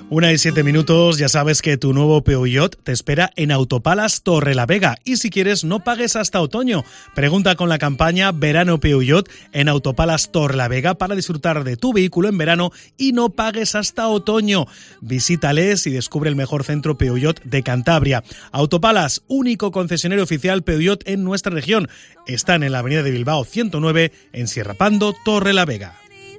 1:07, ya sabes que tu nuevo Peugeot te espera en Autopalas Torrelavega y si quieres no pagues hasta otoño. Pregunta con la campaña Verano Peugeot en Autopalas Torrelavega para disfrutar de tu vehículo en verano y no pagues hasta otoño. Visítales y descubre el mejor centro Peugeot de Cantabria. Autopalas, único concesionario oficial Peugeot en nuestra región. Están en la avenida de Bilbao 109 en Sierra Pando, Torrelavega.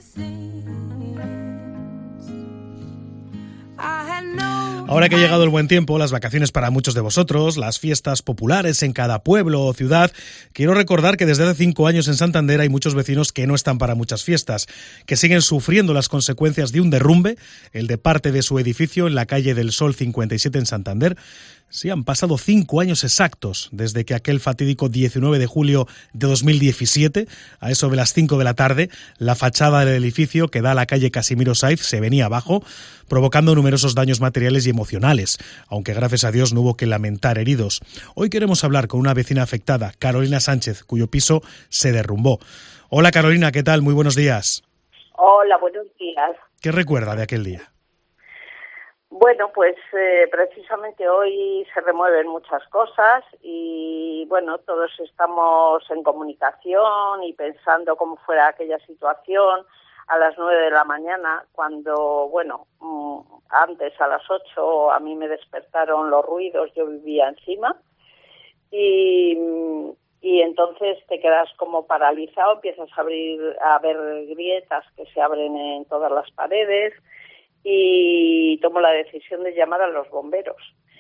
Ahora que ha llegado el buen tiempo, las vacaciones para muchos de vosotros, las fiestas populares en cada pueblo o ciudad, quiero recordar que desde hace 5 años en Santander hay muchos vecinos que no están para muchas fiestas, que siguen sufriendo las consecuencias de un derrumbe, el de parte de su edificio en la calle del Sol 57 en Santander. Sí, han pasado 5 años exactos desde que aquel fatídico 19 de julio de 2017, a eso de las 5 de la tarde, la fachada del edificio que da a la calle Casimiro Saiz se venía abajo, provocando numerosos daños materiales y emocionales, aunque gracias a Dios no hubo que lamentar heridos. Hoy queremos hablar con una vecina afectada, Carolina Sánchez, cuyo piso se derrumbó. Hola Carolina, ¿qué tal? Muy buenos días. Hola, buenos días. ¿Qué recuerda de aquel día? Bueno, pues precisamente hoy se remueven muchas cosas y bueno, todos estamos en comunicación y pensando cómo fuera aquella situación a las 9 de la mañana cuando, bueno, antes a las 8 a mí me despertaron los ruidos, yo vivía encima y entonces te quedas como paralizado, empiezas a ver grietas que se abren en todas las paredes y tomo la decisión de llamar a los bomberos,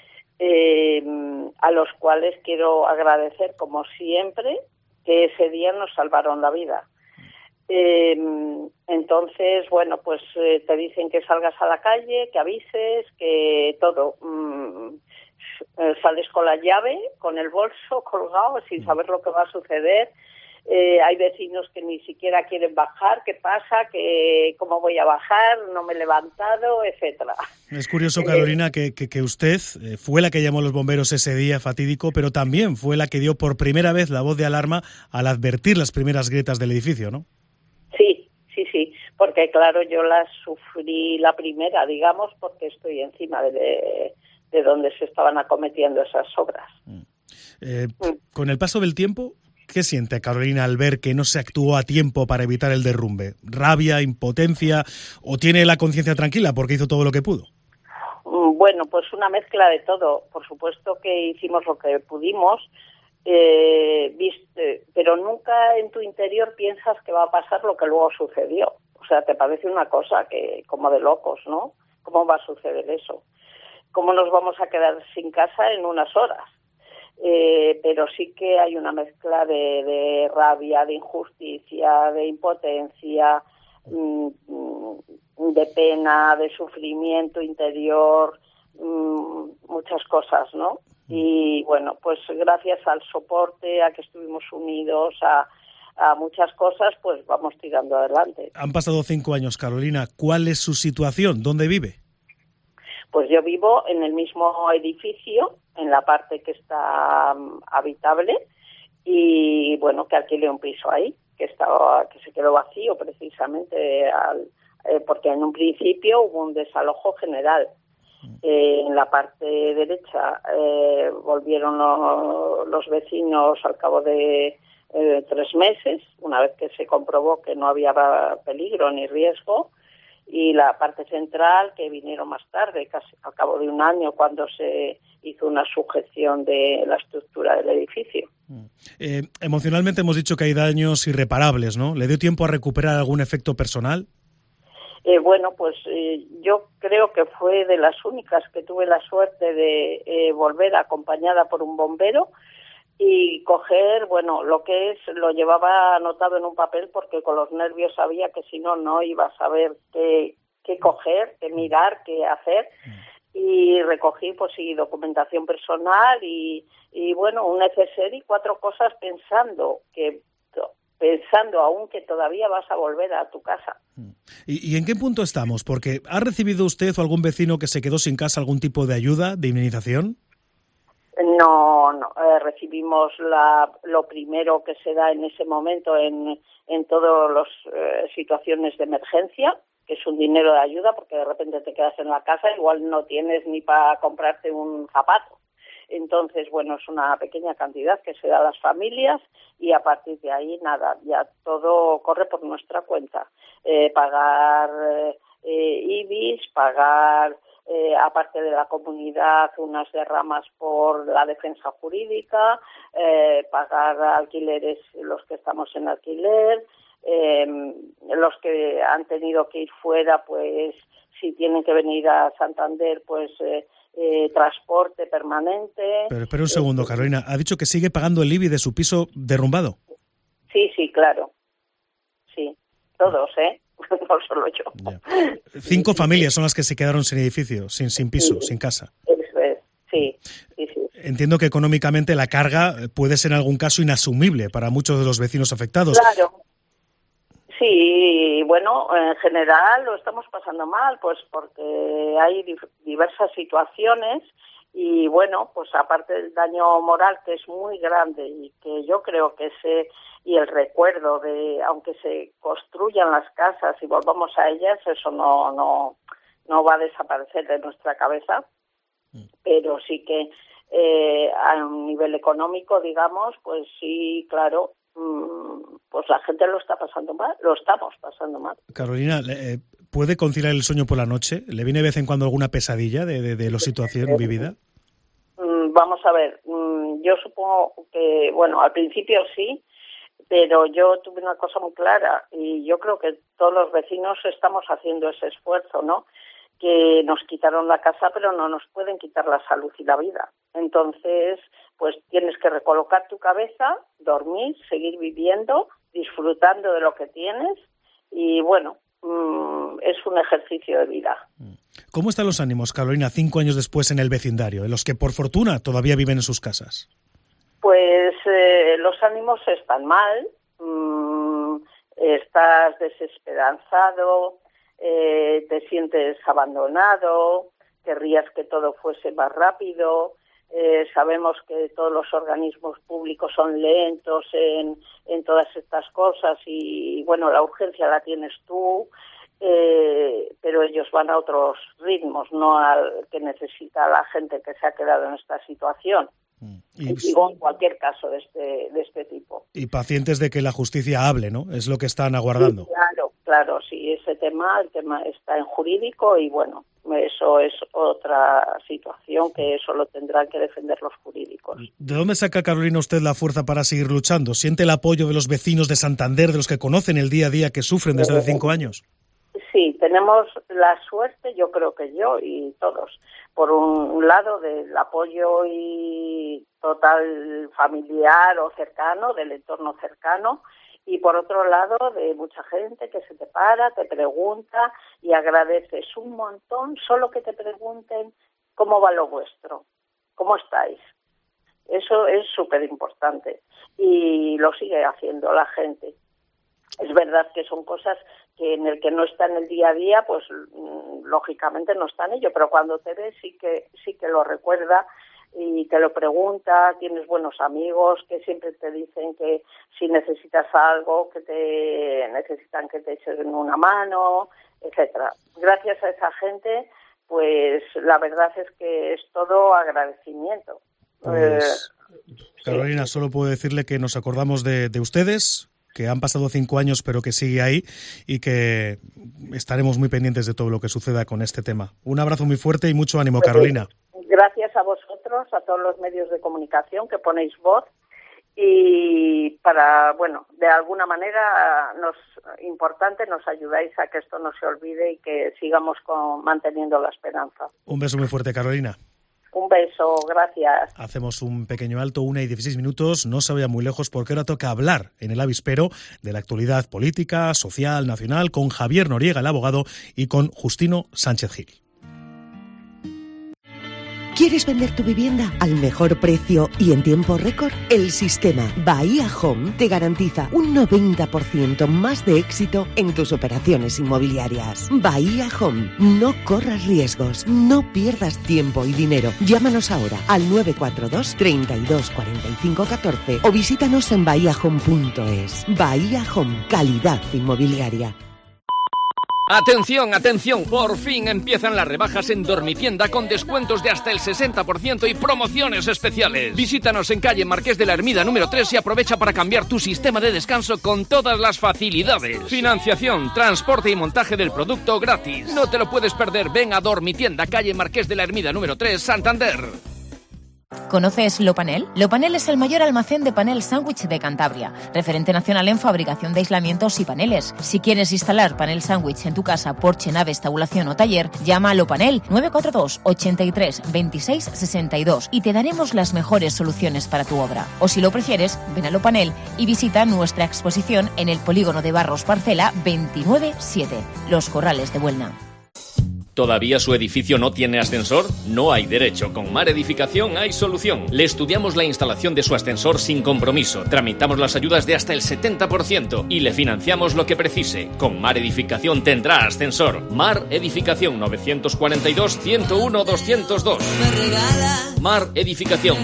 a los cuales quiero agradecer, como siempre, que ese día nos salvaron la vida. Entonces, bueno, pues te dicen que salgas a la calle, que avises, que todo. Sales con la llave, con el bolso colgado, sin saber lo que va a suceder. Hay vecinos que ni siquiera quieren bajar, ¿qué pasa? ¿Cómo voy a bajar? No me he levantado, etcétera. Es curioso, Carolina, que usted fue la que llamó a los bomberos ese día fatídico, pero también fue la que dio por primera vez la voz de alarma al advertir las primeras grietas del edificio, ¿no? Sí, porque claro, yo las sufrí la primera, digamos, porque estoy encima de donde se estaban acometiendo esas obras. Con el paso del tiempo, ¿qué siente Carolina al ver que no se actuó a tiempo para evitar el derrumbe? ¿Rabia, impotencia o tiene la conciencia tranquila porque hizo todo lo que pudo? Bueno, pues una mezcla de todo. Por supuesto que hicimos lo que pudimos, pero nunca en tu interior piensas que va a pasar lo que luego sucedió. O sea, te parece una cosa que como de locos, ¿no? ¿Cómo va a suceder eso? ¿Cómo nos vamos a quedar sin casa en unas horas? Pero sí que hay una mezcla de rabia, de injusticia, de impotencia, de pena, de sufrimiento interior, muchas cosas, ¿no? Y bueno, pues gracias al soporte, a que estuvimos unidos, a muchas cosas, pues vamos tirando adelante. Han pasado 5 años, Carolina. ¿Cuál es su situación? ¿Dónde vive? Pues yo vivo en el mismo edificio, en la parte que está habitable, y bueno, que alquilé un piso ahí, que se quedó vacío precisamente porque en un principio hubo un desalojo general. En la parte derecha volvieron los vecinos al cabo de 3 meses, una vez que se comprobó que no había peligro ni riesgo, y la parte central, que vinieron más tarde, casi al cabo de 1 año, cuando se hizo una sujeción de la estructura del edificio. Emocionalmente hemos dicho que hay daños irreparables, ¿no? ¿Le dio tiempo a recuperar algún efecto personal? Bueno, pues yo creo que fue de las únicas que tuve la suerte de volver acompañada por un bombero y coger, bueno, lo llevaba anotado en un papel porque con los nervios sabía que si no iba a saber qué coger, qué mirar, qué hacer. Y recogí, pues sí, documentación personal y bueno, un neceser y 4 cosas pensando aún que todavía vas a volver a tu casa. ¿Y en qué punto estamos? Porque ¿ha recibido usted o algún vecino que se quedó sin casa algún tipo de ayuda, de indemnización? No, recibimos lo primero que se da en ese momento en todas las situaciones de emergencia, que es un dinero de ayuda, porque de repente te quedas en la casa, igual no tienes ni para comprarte un zapato. Entonces, bueno, es una pequeña cantidad que se da a las familias y a partir de ahí, nada, ya todo corre por nuestra cuenta. Pagar IBIs, pagar, aparte de la comunidad, unas derramas por la defensa jurídica, pagar alquileres, los que estamos en alquiler, los que han tenido que ir fuera, pues si tienen que venir a Santander, pues transporte permanente. Pero un segundo, Carolina, ¿ha dicho que sigue pagando el IBI de su piso derrumbado? Sí, claro. Sí, todos, no solo yo. Ya. 5 familias son las que se quedaron sin edificio, sin piso, sin casa. Eso es, sí. Entiendo que económicamente la carga puede ser en algún caso inasumible para muchos de los vecinos afectados. Claro. Sí, bueno, en general lo estamos pasando mal, pues porque hay diversas situaciones y bueno, pues aparte del daño moral que es muy grande y que yo creo que y el recuerdo de, aunque se construyan las casas y volvamos a ellas, eso no va a desaparecer de nuestra cabeza, pero sí que a un nivel económico, digamos, pues sí, claro, pues la gente lo estamos pasando mal. Carolina, ¿puede conciliar el sueño por la noche? ¿Le viene de vez en cuando alguna pesadilla de la situación vivida? Vamos a ver, yo supongo que, bueno, al principio sí, pero yo tuve una cosa muy clara y yo creo que todos los vecinos estamos haciendo ese esfuerzo, ¿no? Que nos quitaron la casa, pero no nos pueden quitar la salud y la vida. Entonces, pues tienes que recolocar tu cabeza, dormir, seguir viviendo, disfrutando de lo que tienes y, bueno, es un ejercicio de vida. ¿Cómo están los ánimos, Carolina, 5 años después en el vecindario, en los que, por fortuna, todavía viven en sus casas? Pues los ánimos están mal, estás desesperanzado, te sientes abandonado, querrías que todo fuese más rápido. Sabemos que todos los organismos públicos son lentos en todas estas cosas y, bueno, la urgencia la tienes tú, pero ellos van a otros ritmos, no al que necesita la gente que se ha quedado en esta situación. Y digo, en cualquier caso de este tipo. Y pacientes de que la justicia hable, ¿no? Es lo que están aguardando. Sí, claro, sí, el tema está en jurídico y bueno, eso es otra situación que eso lo tendrán que defender los jurídicos. ¿De dónde saca, Carolina, usted la fuerza para seguir luchando? ¿Siente el apoyo de los vecinos de Santander, de los que conocen el día a día que sufren desde hace 5 años? Sí, tenemos la suerte, yo creo que yo y todos, por un lado del apoyo y total familiar o cercano, del entorno cercano, y por otro lado de mucha gente que se te para, te pregunta y agradeces un montón solo que te pregunten cómo va lo vuestro, cómo estáis. Eso es súper importante y lo sigue haciendo la gente. Es verdad que son cosas que en el que no está en el día a día, pues lógicamente no está en ello, pero cuando te ves sí que lo recuerda y te lo pregunta. Tienes buenos amigos que siempre te dicen que si necesitas algo, que necesitan que te echen una mano, etcétera. Gracias a esa gente, pues la verdad es que es todo agradecimiento. Pues, Carolina, solo puedo decirle que nos acordamos de ustedes, que han pasado 5 años pero que sigue ahí y que estaremos muy pendientes de todo lo que suceda con este tema. Un abrazo muy fuerte y mucho ánimo, Carolina. Gracias a vosotros, a todos los medios de comunicación que ponéis voz y para, bueno, de alguna manera nos ayudáis a que esto no se olvide y que sigamos manteniendo la esperanza. Un beso muy fuerte, Carolina. Un beso, gracias. Hacemos un pequeño alto, 1:16, no se vaya muy lejos porque ahora toca hablar en el avispero de la actualidad política, social, nacional, con Javier Noriega, el abogado, y con Justino Sánchez Gil. ¿Quieres vender tu vivienda al mejor precio y en tiempo récord? El sistema Bahía Home te garantiza un 90% más de éxito en tus operaciones inmobiliarias. Bahía Home, no corras riesgos, no pierdas tiempo y dinero. Llámanos ahora al 942 32 45 14 o visítanos en bahiahome.es. Bahía Home, calidad inmobiliaria. Atención, atención, por fin empiezan las rebajas en Dormitienda con descuentos de hasta el 60% y promociones especiales. Visítanos en calle Marqués de la Ermida número 3 y aprovecha para cambiar tu sistema de descanso con todas las facilidades. Financiación, transporte y montaje del producto gratis. No te lo puedes perder, ven a Dormitienda, calle Marqués de la Ermida número 3, Santander. ¿Conoces Lopanel? Lopanel es el mayor almacén de panel sándwich de Cantabria, referente nacional en fabricación de aislamientos y paneles. Si quieres instalar panel sándwich en tu casa, porche, nave, estabulación o taller, llama a Lopanel 942 83 26 62 y te daremos las mejores soluciones para tu obra. O si lo prefieres, ven a Lopanel y visita nuestra exposición en el polígono de Barros Parcela 297, Los Corrales de Buelna. ¿Todavía su edificio no tiene ascensor? No hay derecho. Con Mar Edificación hay solución. Le estudiamos la instalación de su ascensor sin compromiso. Tramitamos las ayudas de hasta el 70% y le financiamos lo que precise. Con Mar Edificación tendrá ascensor. Mar Edificación 942-101-202. Mar Edificación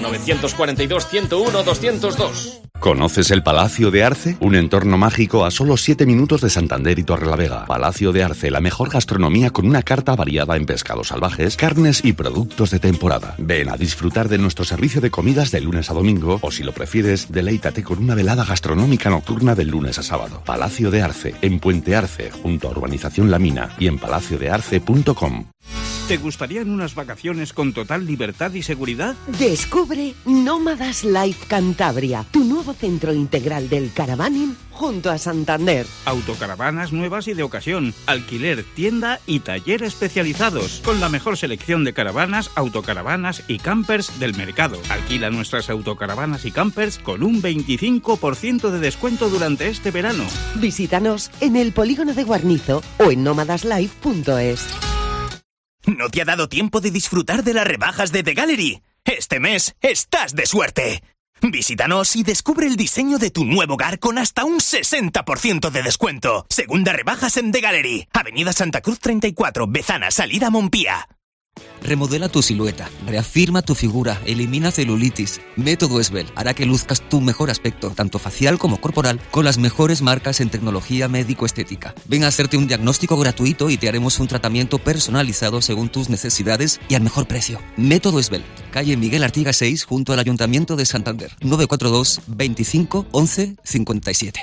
942-101-202. ¿Conoces el Palacio de Arce? Un entorno mágico a solo 7 minutos de Santander y Torrelavega. Palacio de Arce, la mejor gastronomía con una carta variada en pescados salvajes, carnes y productos de temporada. Ven a disfrutar de nuestro servicio de comidas de lunes a domingo o, si lo prefieres, deleítate con una velada gastronómica nocturna de lunes a sábado. Palacio de Arce, en Puente Arce, junto a Urbanización La Mina y en palaciodearce.com. ¿Te gustarían unas vacaciones con total libertad y seguridad? Descubre Nómadas Life Cantabria, tu nuevo centro integral del caravaning junto a Santander. Autocaravanas nuevas y de ocasión, alquiler, tienda y taller especializados, con la mejor selección de caravanas, autocaravanas y campers del mercado. Alquila nuestras autocaravanas y campers con un 25% de descuento durante este verano. Visítanos en el polígono de Guarnizo o en nómadaslife.es. ¿No te ha dado tiempo de disfrutar de las rebajas de The Gallery? Este mes estás de suerte. Visítanos y descubre el diseño de tu nuevo hogar con hasta un 60% de descuento. Segunda rebajas en The Gallery. Avenida Santa Cruz 34, Bezana, salida Montpía. Remodela tu silueta, reafirma tu figura, elimina celulitis. Método Esbel hará que luzcas tu mejor aspecto, tanto facial como corporal, con las mejores marcas en tecnología médico-estética. Ven a hacerte un diagnóstico gratuito y te haremos un tratamiento personalizado según tus necesidades y al mejor precio. Método Esbel, calle Miguel Artigas 6, junto al Ayuntamiento de Santander. 942 25 11 57.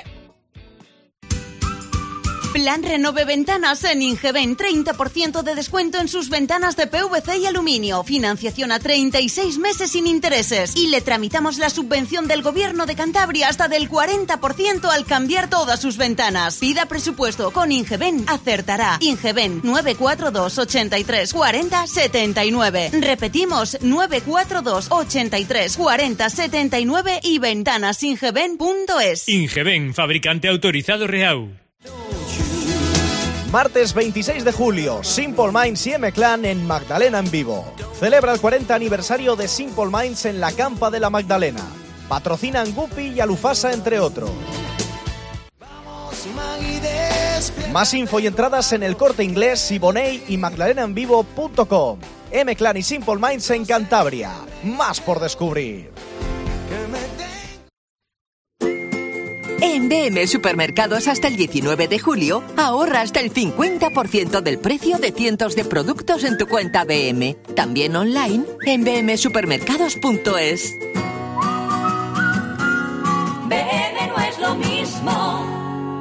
Plan Renove Ventanas en Ingeben, 30% de descuento en sus ventanas de PVC y aluminio, financiación a 36 meses sin intereses y le tramitamos la subvención del Gobierno de Cantabria hasta del 40% al cambiar todas sus ventanas. Pida presupuesto con Ingeben, acertará. Ingeben 942 83 40 79. Repetimos, 942 83 40 79 y ventanasingeben.es. Ingeben, fabricante autorizado Reau. Martes 26 de julio, Simple Minds y M-Clan en Magdalena en vivo. Celebra el 40 aniversario de Simple Minds en la Campa de la Magdalena. Patrocinan Guppy y Alufasa, entre otros. Más info y entradas en El Corte Inglés, Siboney y magdalenaenvivo.com. M-Clan y Simple Minds en Cantabria. Más por descubrir. En BM Supermercados hasta el 19 de julio, ahorra hasta el 50% del precio de cientos de productos en tu cuenta BM. También online en bmsupermercados.es. BM no es lo mismo.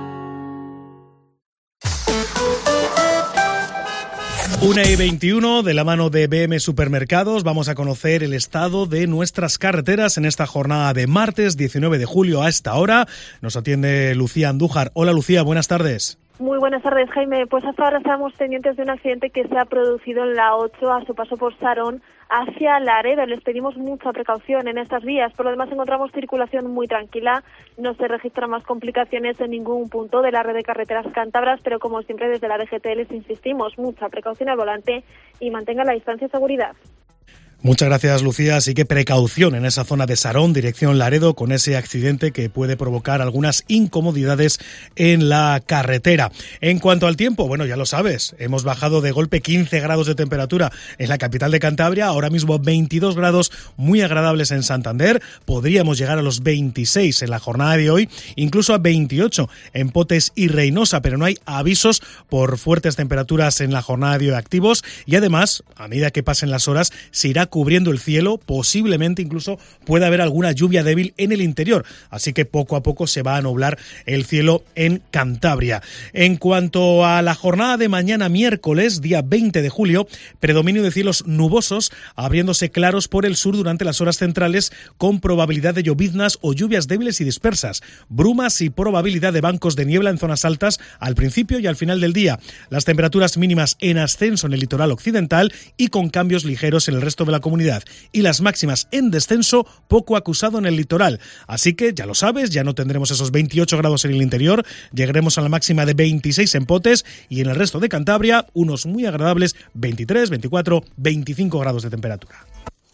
Una y 21, de la mano de BM Supermercados, vamos a conocer el estado de nuestras carreteras en esta jornada de martes 19 de julio a esta hora. Nos atiende Lucía Andújar. Hola Lucía, buenas tardes. Muy buenas tardes, Jaime. Pues hasta ahora estamos pendientes de un accidente que se ha producido en la 8 a su paso por Sarón hacia Laredo. Les pedimos mucha precaución en estas vías. Por lo demás encontramos circulación muy tranquila. No se registran más complicaciones en ningún punto de la red de carreteras cántabras, pero como siempre desde la DGT les insistimos, mucha precaución al volante y mantengan la distancia de seguridad. Muchas gracias, Lucía. Así que precaución en esa zona de Sarón, dirección Laredo, con ese accidente que puede provocar algunas incomodidades en la carretera. En cuanto al tiempo, bueno, ya lo sabes, hemos bajado de golpe 15 grados de temperatura en la capital de Cantabria, ahora mismo 22 grados muy agradables en Santander, podríamos llegar a los 26 en la jornada de hoy, incluso a 28 en Potes y Reynosa, pero no hay avisos por fuertes temperaturas en la jornada de hoy activos y además, a medida que pasen las horas, se irá cubriendo el cielo, posiblemente incluso pueda haber alguna lluvia débil en el interior, así que poco a poco se va a nublar el cielo en Cantabria. En cuanto a la jornada de mañana miércoles, día 20 de julio, predominio de cielos nubosos, abriéndose claros por el sur durante las horas centrales, con probabilidad de lloviznas o lluvias débiles y dispersas, brumas y probabilidad de bancos de niebla en zonas altas al principio y al final del día. Las temperaturas mínimas en ascenso en el litoral occidental y con cambios ligeros en el resto de la comunidad, y las máximas en descenso poco acusado en el litoral. Así que ya lo sabes, ya no tendremos esos 28 grados en el interior, llegaremos a la máxima de 26 en Potes y en el resto de Cantabria unos muy agradables 23, 24, 25 grados de temperatura.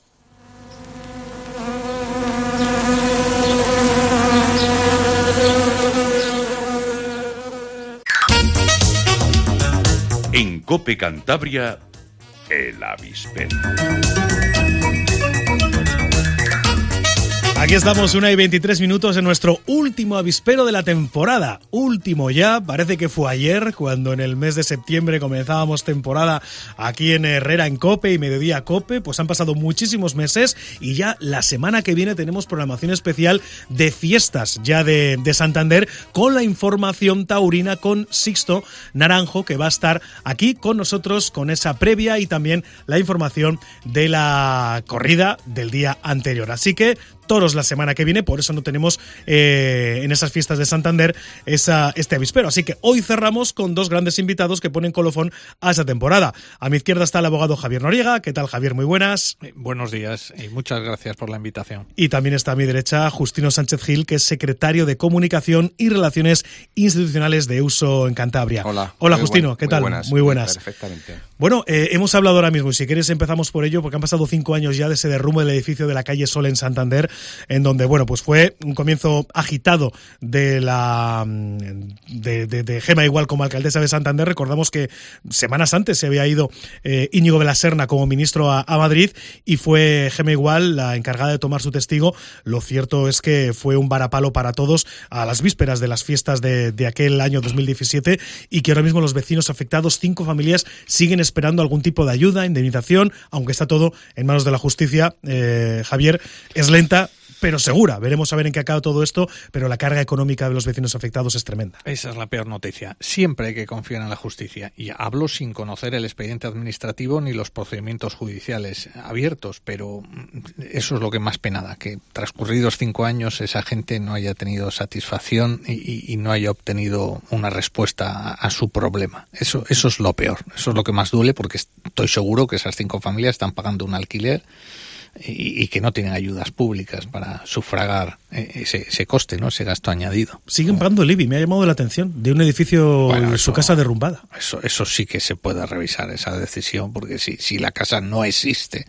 En COPE Cantabria, el avispero. Aquí estamos, 1:23 en nuestro último avispero de la temporada. Último ya, parece que fue ayer, cuando en el mes de septiembre comenzábamos temporada aquí en Herrera en COPE y Mediodía COPE. Pues han pasado muchísimos meses y ya la semana que viene tenemos programación especial de fiestas ya de Santander, con la información taurina con Sixto Naranjo, que va a estar aquí con nosotros con esa previa y también la información de la corrida del día anterior. Así que toros la semana que viene, por eso no tenemos en esas fiestas de Santander este avispero. Así que hoy cerramos con dos grandes invitados que ponen colofón a esa temporada. A mi izquierda está el abogado Javier Noriega. ¿Qué tal, Javier? Muy buenas. Buenos días y muchas gracias por la invitación. Y también está a mi derecha Justino Sánchez Gil, que es secretario de Comunicación y Relaciones Institucionales de EUSO en Cantabria. Hola. Hola, Justino. ¿Qué tal? Muy buenas. Perfectamente. Bueno, hemos hablado ahora mismo, y si quieres empezamos por ello, porque han pasado 5 años ya de ese derrumbe del edificio de la calle Sol en Santander, en donde, bueno, pues fue un comienzo agitado de Gema Igual como alcaldesa de Santander. Recordamos que semanas antes se había ido Íñigo de la Serna como ministro a Madrid y fue Gema Igual la encargada de tomar su testigo. Lo cierto es que fue un varapalo para todos a las vísperas de las fiestas de aquel año 2017, y que ahora mismo los vecinos afectados, 5 familias, siguen esperando algún tipo de ayuda, indemnización, aunque está todo en manos de la justicia. Javier, es lenta pero segura. Veremos a ver en qué acaba todo esto, pero la carga económica de los vecinos afectados es tremenda. Esa es la peor noticia. Siempre hay que confiar en la justicia. Y hablo sin conocer el expediente administrativo ni los procedimientos judiciales abiertos, pero eso es lo que más pena da, que transcurridos 5 años esa gente no haya tenido satisfacción y no haya obtenido una respuesta a su problema. Eso es lo peor. Eso es lo que más duele, porque estoy seguro que esas 5 familias están pagando un alquiler y que no tienen ayudas públicas para sufragar ese coste, ¿no? Ese gasto añadido. Siguen pagando el IBI, me ha llamado la atención, de un edificio, su casa derrumbada. Eso sí que se puede revisar, esa decisión, porque si la casa no existe,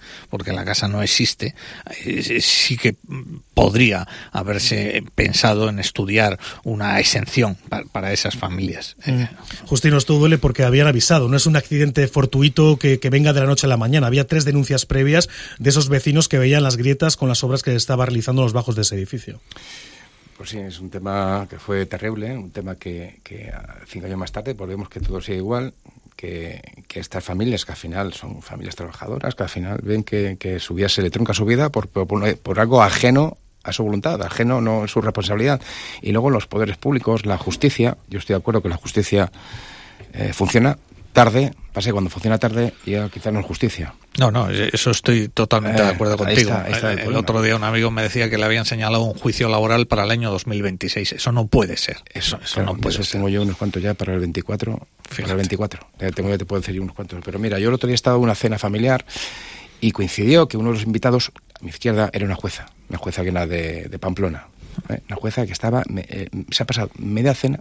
sí que podría haberse pensado en estudiar una exención para esas familias. Justino, esto duele porque habían avisado, no es un accidente fortuito que venga de la noche a la mañana. Había 3 denuncias previas de esos vecinos que veían las grietas con las obras que estaba realizando los bajos de ese edificio. Pues sí, es un tema que fue terrible, un tema que 5 años más tarde pues vemos que todo sigue igual, que estas familias, que al final son familias trabajadoras, que al final ven que su vida se le trunca su vida por algo ajeno a su voluntad, ajeno, no es su responsabilidad. Y luego los poderes públicos, la justicia, yo estoy de acuerdo que la justicia funciona tarde, pasa que cuando funciona tarde ya quizás no es justicia. No, eso estoy totalmente de acuerdo contigo. Ahí está el otro día un amigo me decía que le habían señalado un juicio laboral para el año 2026. Eso no puede ser. Eso no puede ser. Tengo yo unos cuantos ya para el 24. Fíjate. Para el 24. Te puedo decir unos cuantos. Pero mira, yo el otro día estaba en una cena familiar y coincidió que uno de los invitados a mi izquierda era una jueza que era de Pamplona. Una jueza que estaba, se ha pasado media cena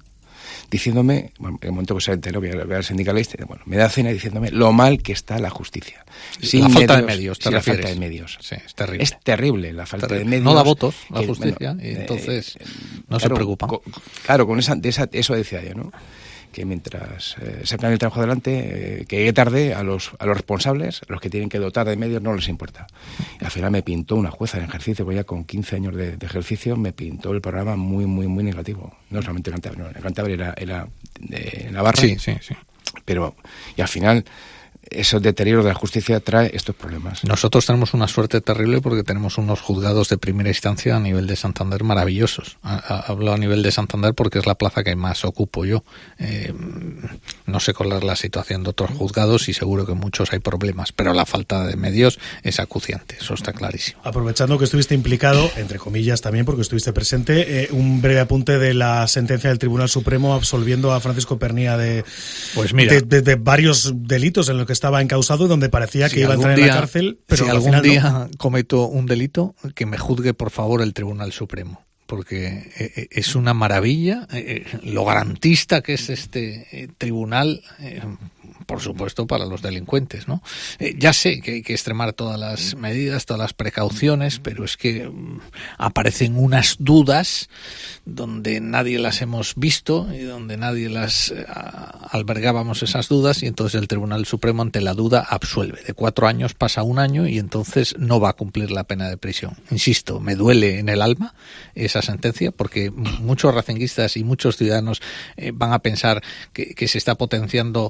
diciéndome, bueno, en el momento que se enteró que era sindicalista, bueno, me da cena diciéndome lo mal que está la justicia. Sin la falta de medios, la falta de medios. Sí, es terrible. Es terrible la falta de medios. No da votos la justicia, y entonces no se preocupa. Claro, con eso decía yo, ¿no? Que mientras sacan el trabajo adelante, que llegue tarde a los responsables, los que tienen que dotar de medios, no les importa. Y al final me pintó una jueza en ejercicio, que ya con 15 años de ejercicio, me pintó el programa muy, muy, muy negativo. No solamente en Cantabria, en Cantabria era de Navarra. Sí. Pero, y al final, esos deterioros de la justicia trae estos problemas. Nosotros tenemos una suerte terrible porque tenemos unos juzgados de primera instancia a nivel de Santander maravillosos. Hablo a nivel de Santander porque es la plaza que más ocupo yo. No sé cuál es la situación de otros juzgados y seguro que en muchos hay problemas, pero la falta de medios es acuciante, eso está clarísimo. Aprovechando que estuviste implicado, entre comillas también porque estuviste presente, un breve apunte de la sentencia del Tribunal Supremo absolviendo a Francisco Pernía de varios delitos en los que estaba encausado y donde parecía que iba a entrar en la cárcel, pero si algún día cometo un delito, que me juzgue por favor el Tribunal Supremo, porque es una maravilla lo garantista que es este tribunal, por supuesto para los delincuentes, ¿no? Ya sé que hay que extremar todas las medidas, todas las precauciones, pero es que aparecen unas dudas donde nadie las hemos visto y donde nadie las albergábamos esas dudas, y entonces el Tribunal Supremo ante la duda absuelve. De 4 años pasa 1 año y entonces no va a cumplir la pena de prisión. Insisto, me duele en el alma esa sentencia porque muchos racinguistas y muchos ciudadanos van a pensar que se está potenciando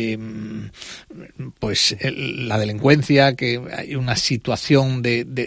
la delincuencia, que hay una situación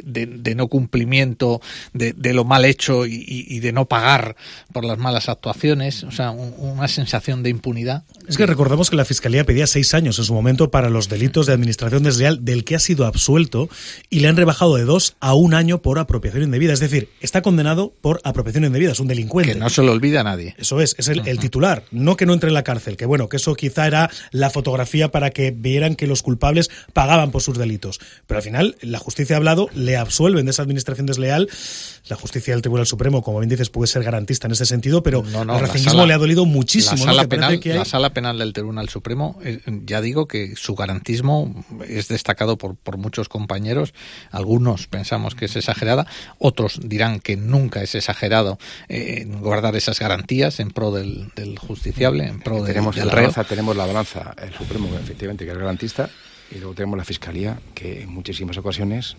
de no cumplimiento de lo mal hecho y de no pagar por las malas actuaciones, o sea, una sensación de impunidad. Es que recordemos que la Fiscalía pedía 6 años en su momento para los delitos de administración desleal, del que ha sido absuelto, y le han rebajado de 2 a 1 año por apropiación indebida. Es decir, está condenado por apropiación indebida, es un delincuente. Que no se lo olvida a nadie. Eso es el titular, no que no entre en la cárcel, que bueno, que eso quizá era la fotografía para que vieran que los culpables pagaban por sus delitos. Pero al final, la justicia ha hablado, le absuelven de esa administración desleal. La justicia del Tribunal Supremo, como bien dices, puede ser garantista en ese sentido, pero al racinguismo le ha dolido muchísimo. La Sala Penal del Tribunal Supremo, ya digo que su garantismo es destacado por muchos compañeros. Algunos pensamos que es exagerada, otros dirán que nunca es exagerado guardar esas garantías en pro del justiciable, en pro del reo. Tenemos la balanza, el Supremo, efectivamente, que es garantista, y luego tenemos la Fiscalía, que en muchísimas ocasiones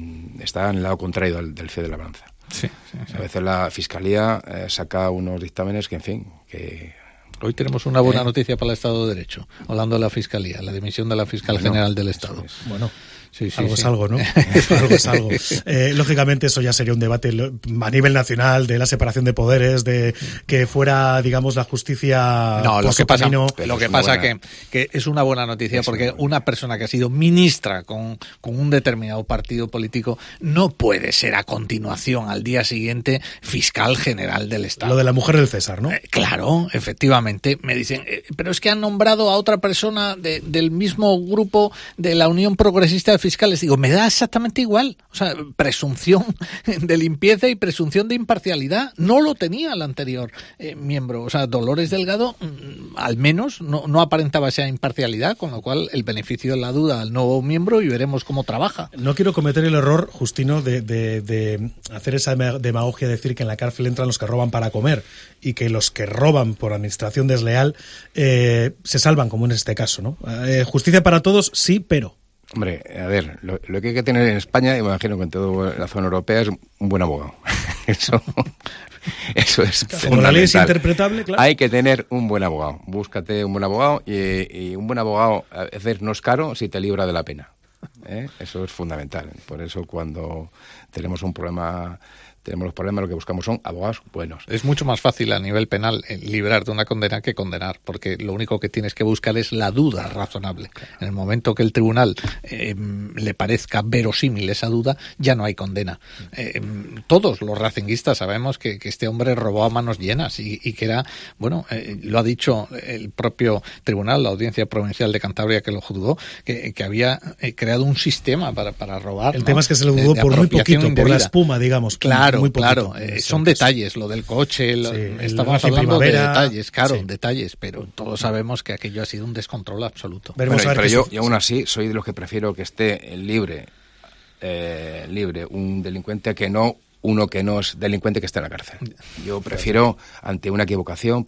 está en el lado contrario del feo de la balanza. Sí. A veces la Fiscalía saca unos dictámenes que, en fin, que... Hoy tenemos una buena noticia para el Estado de Derecho, hablando de la Fiscalía, la dimisión de la Fiscal General del Estado. Bueno, algo es algo, ¿no? Algo es algo. Lógicamente eso ya sería un debate a nivel nacional de la separación de poderes, de que fuera, digamos, la justicia... No, lo que pasa que es una buena noticia porque una persona que ha sido ministra con un determinado partido político no puede ser a continuación, al día siguiente, fiscal general del Estado. Lo de la mujer del César, ¿no? Claro, efectivamente. Me dicen, pero es que han nombrado a otra persona del mismo grupo de la Unión Progresista de Fiscales. Digo, me da exactamente igual. O sea, presunción de limpieza y presunción de imparcialidad no lo tenía el anterior miembro. O sea, Dolores Delgado al menos no aparentaba esa imparcialidad, con lo cual el beneficio de la duda al nuevo miembro y veremos cómo trabaja. No quiero cometer el error, Justino, de hacer esa demagogia de decir que en la cárcel entran los que roban para comer y que los que roban por administración desleal se salvan, como en este caso, ¿no? Justicia para todos, sí, pero... Hombre, a ver, lo que hay que tener en España, y me imagino que en toda la zona europea, es un buen abogado. Eso es fundamental. Como la ley es interpretable, claro. Hay que tener un buen abogado. Búscate un buen abogado y un buen abogado a veces no es caro si te libra de la pena. Eso es fundamental. Por eso cuando tenemos un problema... Tenemos los problemas, lo que buscamos son abogados buenos. Es mucho más fácil a nivel penal librar de una condena que condenar, porque lo único que tienes que buscar es la duda razonable. En el momento que el tribunal le parezca verosímil esa duda, ya no hay condena. Todos los racinguistas sabemos que este hombre robó a manos llenas y que era, bueno, lo ha dicho el propio tribunal, la Audiencia Provincial de Cantabria que lo juzgó, que había creado un sistema para robar. El tema es que se lo dudó por muy poquito, indebida. Por la espuma, digamos. Claro. claro, muy poquito. Claro, son detalles, lo del coche, estamos hablando de detalles, detalles, pero todos sabemos que aquello ha sido un descontrol absoluto. Bueno, pero yo aún así soy de los que prefiero que esté libre un delincuente que no uno que no es delincuente que esté en la cárcel. Yo prefiero, ante una equivocación,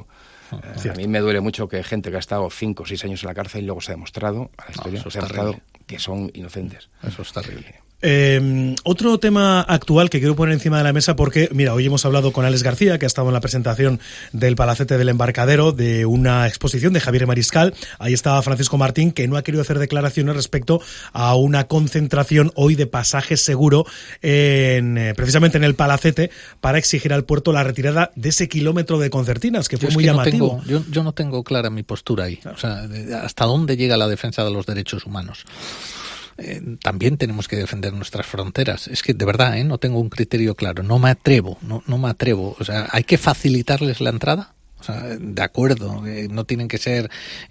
a mí me duele mucho que gente que ha estado 5 o 6 años en la cárcel y luego se ha demostrado, a la historia, se ha demostrado que son inocentes. Eso es terrible. Otro tema actual que quiero poner encima de la mesa porque, mira, hoy hemos hablado con Alex García, que ha estado en la presentación del Palacete del Embarcadero de una exposición de Javier Mariscal. Ahí estaba Francisco Martín, que no ha querido hacer declaraciones respecto a una concentración hoy de Pasaje Seguro precisamente en el Palacete para exigir al puerto la retirada de ese kilómetro de concertinas, que fue muy llamativo. Yo no tengo clara mi postura ahí. O sea, ¿hasta dónde llega la defensa de los derechos humanos? También tenemos que defender nuestras fronteras. Es que de verdad, no tengo un criterio claro. No me atrevo. O sea, hay que facilitarles la entrada. O sea, de acuerdo, no tienen que ser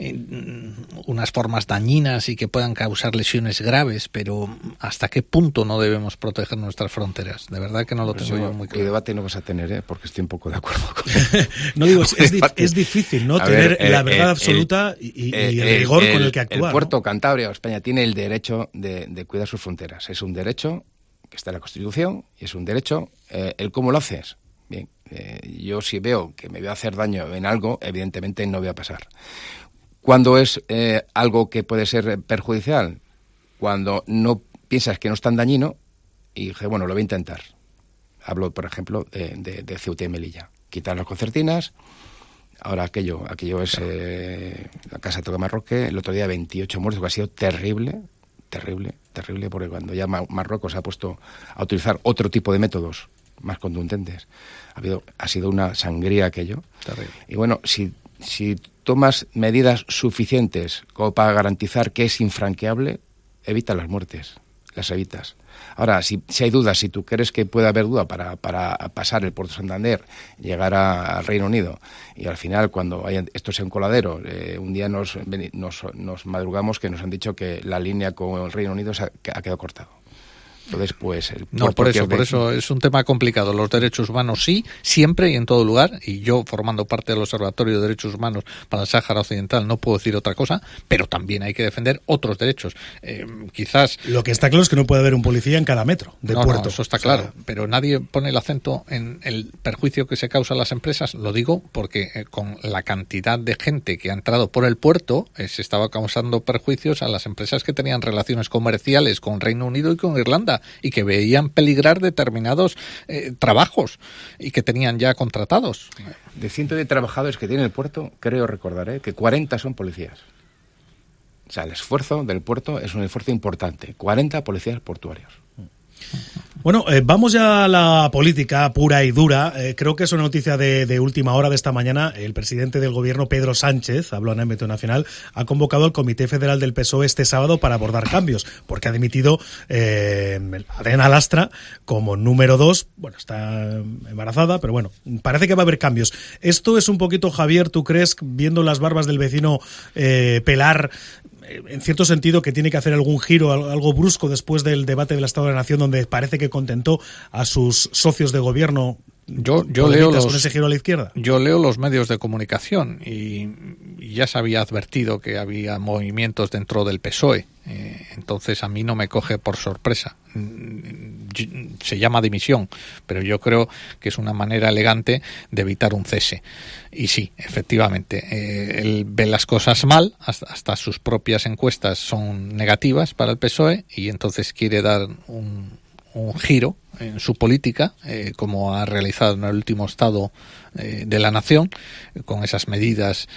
unas formas dañinas y que puedan causar lesiones graves, pero ¿hasta qué punto no debemos proteger nuestras fronteras? De verdad que no lo tengo yo muy claro. El debate no vas a tener, porque estoy un poco de acuerdo con No digo, es difícil, ¿no? Tener la verdad absoluta y el rigor con el que actuar. El puerto, Cantabria o España tiene el derecho de cuidar sus fronteras. Es un derecho que está en la Constitución y es un derecho. El cómo lo haces. Bien, yo si veo que me voy a hacer daño en algo, evidentemente no voy a pasar. ¿Cuándo es algo que puede ser perjudicial? Cuando no piensas que no es tan dañino y dije, bueno, lo voy a intentar. Hablo, por ejemplo, de Ceuta y Melilla. Quitar las concertinas. Ahora aquello es la casa de Tocamarroque. El otro día 28 muertos, que ha sido terrible, porque cuando ya Marruecos se ha puesto a utilizar otro tipo de métodos más contundentes, ha sido una sangría aquello. Terrible. Y bueno, si tomas medidas suficientes como para garantizar que es infranqueable, evita las muertes, las evitas. Ahora, si hay dudas, si tú crees que puede haber duda para pasar el Puerto Santander, llegar al Reino Unido, y al final, cuando esto sea un coladero, un día nos madrugamos que nos han dicho que la línea con el Reino Unido ha quedado cortado. Entonces, pues por eso es un tema complicado. Los derechos humanos sí, siempre y en todo lugar, y yo formando parte del Observatorio de Derechos Humanos para el Sáhara Occidental no puedo decir otra cosa, pero también hay que defender otros derechos. Quizás lo que está claro es que no puede haber un policía en cada metro de puerto. No, eso está claro, pero nadie pone el acento en el perjuicio que se causa a las empresas. Lo digo porque con la cantidad de gente que ha entrado por el puerto se estaba causando perjuicios a las empresas que tenían relaciones comerciales con Reino Unido y con Irlanda, y que veían peligrar determinados trabajos y que tenían ya contratados. De 100 de trabajadores que tiene el puerto, creo recordar que 40 son policías. O sea, el esfuerzo del puerto es un esfuerzo importante. 40 policías portuarios. Bueno, vamos ya a la política pura y dura. Creo que es una noticia de última hora de esta mañana. El presidente del gobierno, Pedro Sánchez, habló en ámbito nacional, ha convocado al Comité Federal del PSOE este sábado para abordar cambios, porque ha dimitido Adriana Lastra como número 2. Bueno, está embarazada, pero bueno, parece que va a haber cambios. Esto es un poquito, Javier, ¿tú crees, viendo las barbas del vecino pelar, en cierto sentido, que tiene que hacer algún giro, algo brusco después del debate del Estado de la Nación, donde parece que contentó a sus socios de gobierno? Yo leo con ese giro a la izquierda. Yo leo los medios de comunicación y ya se había advertido que había movimientos dentro del PSOE. Entonces a mí no me coge por sorpresa. Se llama dimisión, pero yo creo que es una manera elegante de evitar un cese. Y sí, efectivamente, él ve las cosas mal, hasta sus propias encuestas son negativas para el PSOE, y entonces quiere dar un giro en su política, como ha realizado en el último Estado de la Nación, con esas medidas,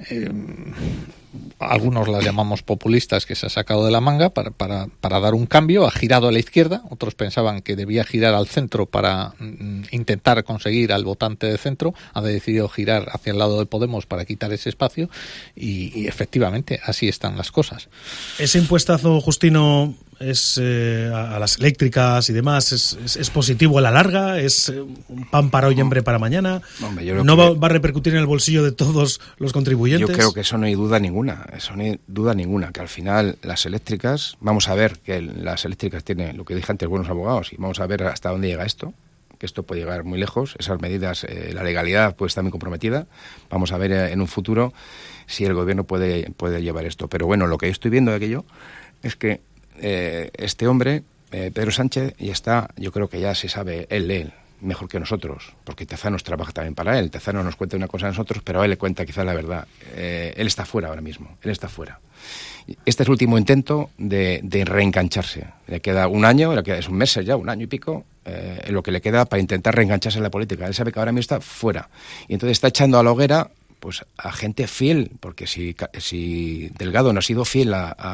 algunos las llamamos populistas, que se ha sacado de la manga para dar un cambio. Ha girado a la izquierda, otros pensaban que debía girar al centro para intentar conseguir al votante de centro, ha decidido girar hacia el lado de Podemos para quitar ese espacio, y efectivamente así están las cosas. Ese impuestazo, Justino, es a las eléctricas y demás, es positivo a la larga, es un pan para hoy, hambre para mañana. Hombre, no va a repercutir en el bolsillo de todos los contribuyentes. Yo creo que eso no hay duda ninguna, que al final las eléctricas, vamos a ver que las eléctricas tienen, lo que dije antes, buenos abogados, y vamos a ver hasta dónde llega esto, que esto puede llegar muy lejos. Esas medidas, la legalidad puede estar muy comprometida. Vamos a ver en un futuro si el gobierno puede llevar esto. Pero bueno, lo que estoy viendo de aquello es que este hombre, Pedro Sánchez, ya está, yo creo que ya se sabe, él lee mejor que nosotros, porque Tezanos trabaja también para él. Tezanos nos cuenta una cosa a nosotros, pero a él le cuenta quizás la verdad. Él está fuera ahora mismo, él está fuera. Este es el último intento de reengancharse. Le queda un año, es un mes ya, un año y pico, lo que le queda para intentar reengancharse en la política. Él sabe que ahora mismo está fuera. Y entonces está echando a la hoguera pues a gente fiel, porque si Delgado no ha sido fiel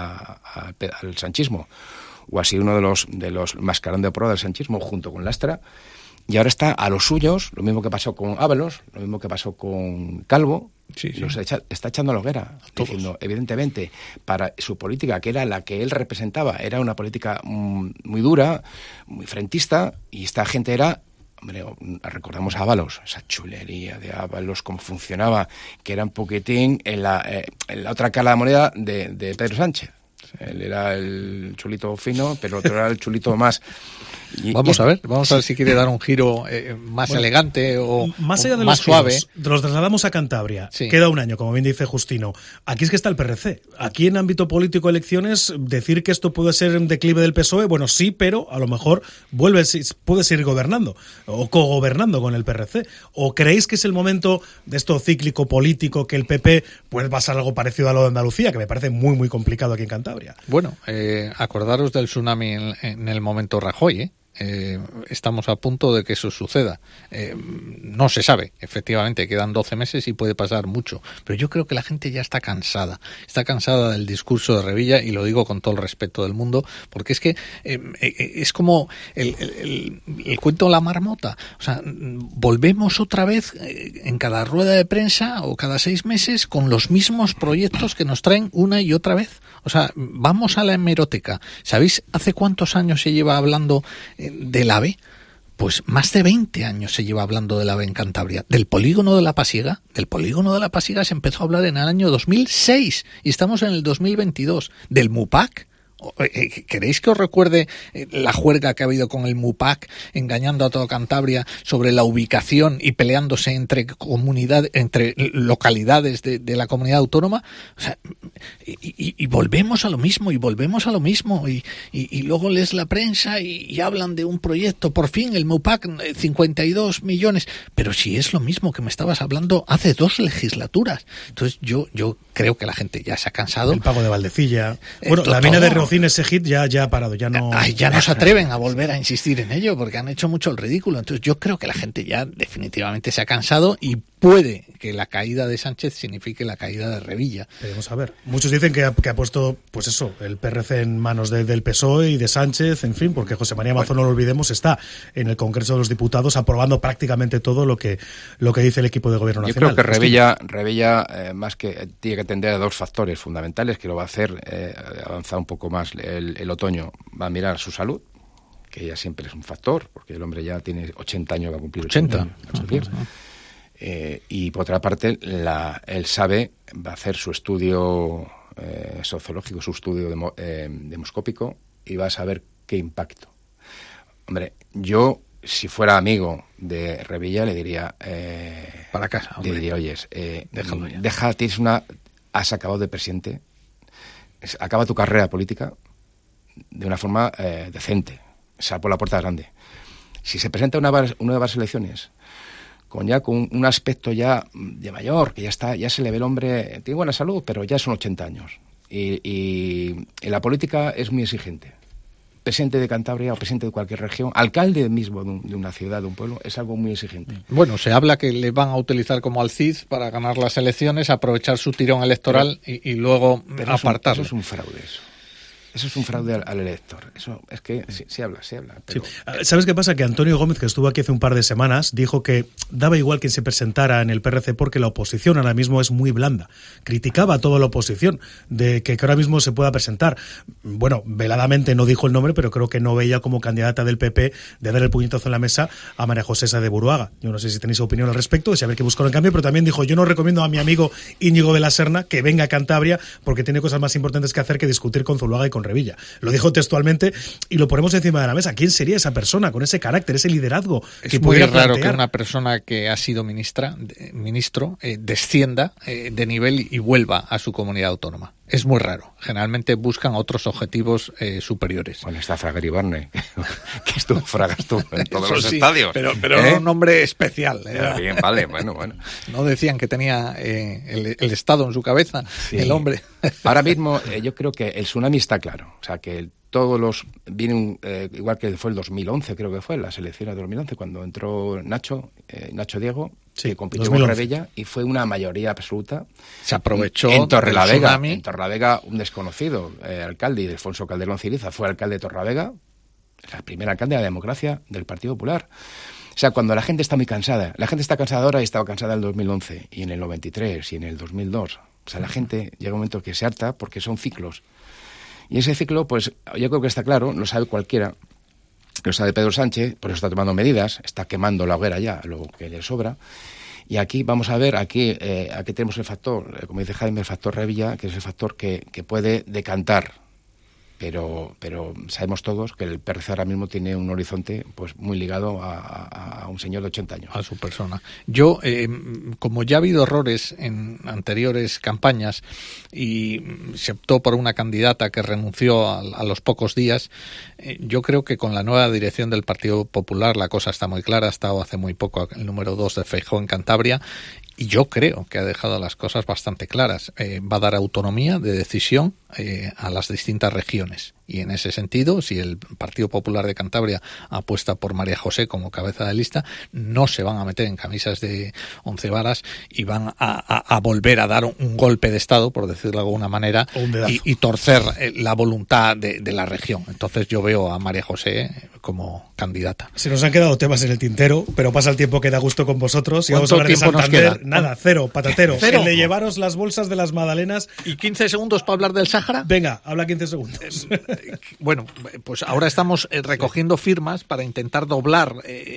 al sanchismo, o ha sido uno de los mascarón de proa del sanchismo junto con Lastra, y ahora está a los suyos, lo mismo que pasó con Ábalos, lo mismo que pasó con Calvo, los está echando a la hoguera, diciendo, evidentemente, para su política, que era la que él representaba, era una política muy dura, muy frentista, y esta gente era, hombre, recordamos a Ábalos, esa chulería de Ábalos, cómo funcionaba, que era un poquitín en la otra cara de la moneda de Pedro Sánchez. Él era el chulito fino, pero el otro era el chulito más. Vamos a ver si quiere dar un giro más elegante o más allá de más los suave. Giros, los trasladamos a Cantabria. Sí. Queda un año, como bien dice Justino. Aquí es que está el PRC. Aquí en ámbito político, elecciones, decir que esto puede ser un declive del PSOE, bueno, sí, pero a lo mejor puede seguir gobernando o cogobernando con el PRC. ¿O creéis que es el momento de esto cíclico político, que el PP puede pasar algo parecido a lo de Andalucía, que me parece muy, muy complicado aquí en Cantabria? Bueno, acordaros del tsunami en el momento Rajoy, estamos a punto de que eso suceda. No se sabe, efectivamente, quedan 12 meses y puede pasar mucho, pero yo creo que la gente ya está cansada del discurso de Revilla, y lo digo con todo el respeto del mundo, porque es que es como el cuento de la marmota. O sea, volvemos otra vez en cada rueda de prensa o cada 6 meses con los mismos proyectos que nos traen una y otra vez. O sea, vamos a la hemeroteca. ¿Sabéis hace cuántos años se lleva hablando del AVE? Pues más de 20 años se lleva hablando del AVE en Cantabria. Del polígono de la Pasiega se empezó a hablar en el año 2006 y estamos en el 2022. Del MUPAC. ¿Queréis que os recuerde la juerga que ha habido con el MUPAC, engañando a toda Cantabria sobre la ubicación y peleándose entre localidades de la comunidad autónoma? O sea, y volvemos a lo mismo, y luego lees la prensa y hablan de un proyecto, por fin el MUPAC, 52 millones, pero si es lo mismo que me estabas hablando hace 2 legislaturas. Entonces yo creo que la gente ya se ha cansado. El pago de Valdecilla. Bueno, la mina de Reocín, ese hit ya ha parado, ya no se atreven a volver a insistir en ello porque han hecho mucho el ridículo. Entonces yo creo que la gente ya definitivamente se ha cansado, y puede que la caída de Sánchez signifique la caída de Revilla. Vamos a ver. Muchos dicen que ha puesto, pues eso, el PRC en manos del PSOE y de Sánchez, en fin, porque José María Mazón, no lo olvidemos, está en el Congreso de los Diputados aprobando prácticamente todo lo que dice el equipo de gobierno nacional. Yo creo que Revilla más que tiene que atender a 2 factores fundamentales que lo va a hacer avanzar un poco más el otoño. Va a mirar su salud, que ya siempre es un factor, porque el hombre ya tiene 80 años, va a cumplir 80 años. Y por otra parte, él sabe, va a hacer su estudio sociológico, su estudio demoscópico, y va a saber qué impacto. Hombre, yo, si fuera amigo de Revilla, le diría... para casa, hombre. Le diría, oyes, has acabado de presidente, acaba tu carrera política de una forma decente, sal por la puerta grande. Si se presenta una nuevas elecciones con un aspecto ya de mayor, que ya se le ve el hombre, tiene buena salud, pero ya son 80 años. Y la política es muy exigente. Presidente de Cantabria o presidente de cualquier región, alcalde mismo de una ciudad, de un pueblo, es algo muy exigente. Bueno, se habla que le van a utilizar como al Cid para ganar las elecciones, aprovechar su tirón electoral y luego apartarlo. Eso es un fraude, eso. Eso es un fraude al elector. Eso es que se habla. Pero... Sí. ¿Sabes qué pasa? Que Antonio Gómez, que estuvo aquí hace un par de semanas, dijo que daba igual quien se presentara en el PRC porque la oposición ahora mismo es muy blanda. Criticaba a toda la oposición de que ahora mismo se pueda presentar. Bueno, veladamente no dijo el nombre, pero creo que no veía como candidata del PP de dar el puñetazo en la mesa a María José Sá de Buruaga. Yo no sé si tenéis opinión al respecto, de saber qué buscar en cambio, pero también dijo, yo no recomiendo a mi amigo Íñigo de la Serna que venga a Cantabria porque tiene cosas más importantes que hacer que discutir con Zuluaga y con con Revilla. Lo dijo textualmente y lo ponemos encima de la mesa. ¿Quién sería esa persona con ese carácter, ese liderazgo que pudiera plantear? Es muy raro que una persona que ha sido ministro descienda de nivel y vuelva a su comunidad autónoma. Es muy raro. Generalmente buscan otros objetivos superiores. Bueno, está Fraga Ibarne, que estuvo en todos los estadios. Pero era un hombre especial. Bien, vale, bueno. No decían que tenía el Estado en su cabeza, sí. El hombre. Ahora mismo yo creo que el tsunami está claro. O sea, que todos los... Vienen, igual que fue el 2011, creo que fue, las elecciones de 2011, cuando entró Nacho Diego, sí, que compitió 2011. Con Revilla, y fue una mayoría absoluta. Se aprovechó en Torrelavega. En Torrelavega, un desconocido alcalde, Ildefonso Calderón Ciriza, fue alcalde de Torrelavega, la primera alcalde de la democracia del Partido Popular. O sea, cuando la gente está muy cansada, la gente está cansada ahora y estaba cansada en el 2011, y en el 93, y en el 2002. O sea, la gente llega un momento que se harta porque son ciclos. Y ese ciclo, pues yo creo que está claro, lo sabe cualquiera, lo sabe Pedro Sánchez, por eso está tomando medidas, está quemando la hoguera ya, lo que le sobra. Y aquí vamos a ver, aquí tenemos el factor, como dice Jaime, el factor Revilla, que es el factor que puede decantar. Pero sabemos todos que el PRC ahora mismo tiene un horizonte pues muy ligado a un señor de 80 años. A su persona. Yo, como ya ha habido errores en anteriores campañas y se optó por una candidata que renunció a los pocos días, yo creo que con la nueva dirección del Partido Popular la cosa está muy clara. Ha estado hace muy poco el número 2 de Feijóo en Cantabria. Y yo creo que ha dejado las cosas bastante claras. Va a dar autonomía de decisión a las distintas regiones. Y en ese sentido, si el Partido Popular de Cantabria apuesta por María José como cabeza de lista, no se van a meter en camisas de 11 varas y van a volver a dar un golpe de Estado, por decirlo de alguna manera, y torcer la voluntad de la región. Entonces yo veo a María José como candidata. Se nos han quedado temas en el tintero, pero pasa el tiempo que da gusto con vosotros. Y vamos a hablar de Santander. Nada, cero, patatero. ¿Cero? El de llevaros las bolsas de las magdalenas. ¿Y 15 segundos para hablar del Sáhara? Venga, habla 15 segundos. Bueno, pues ahora estamos recogiendo firmas para intentar doblar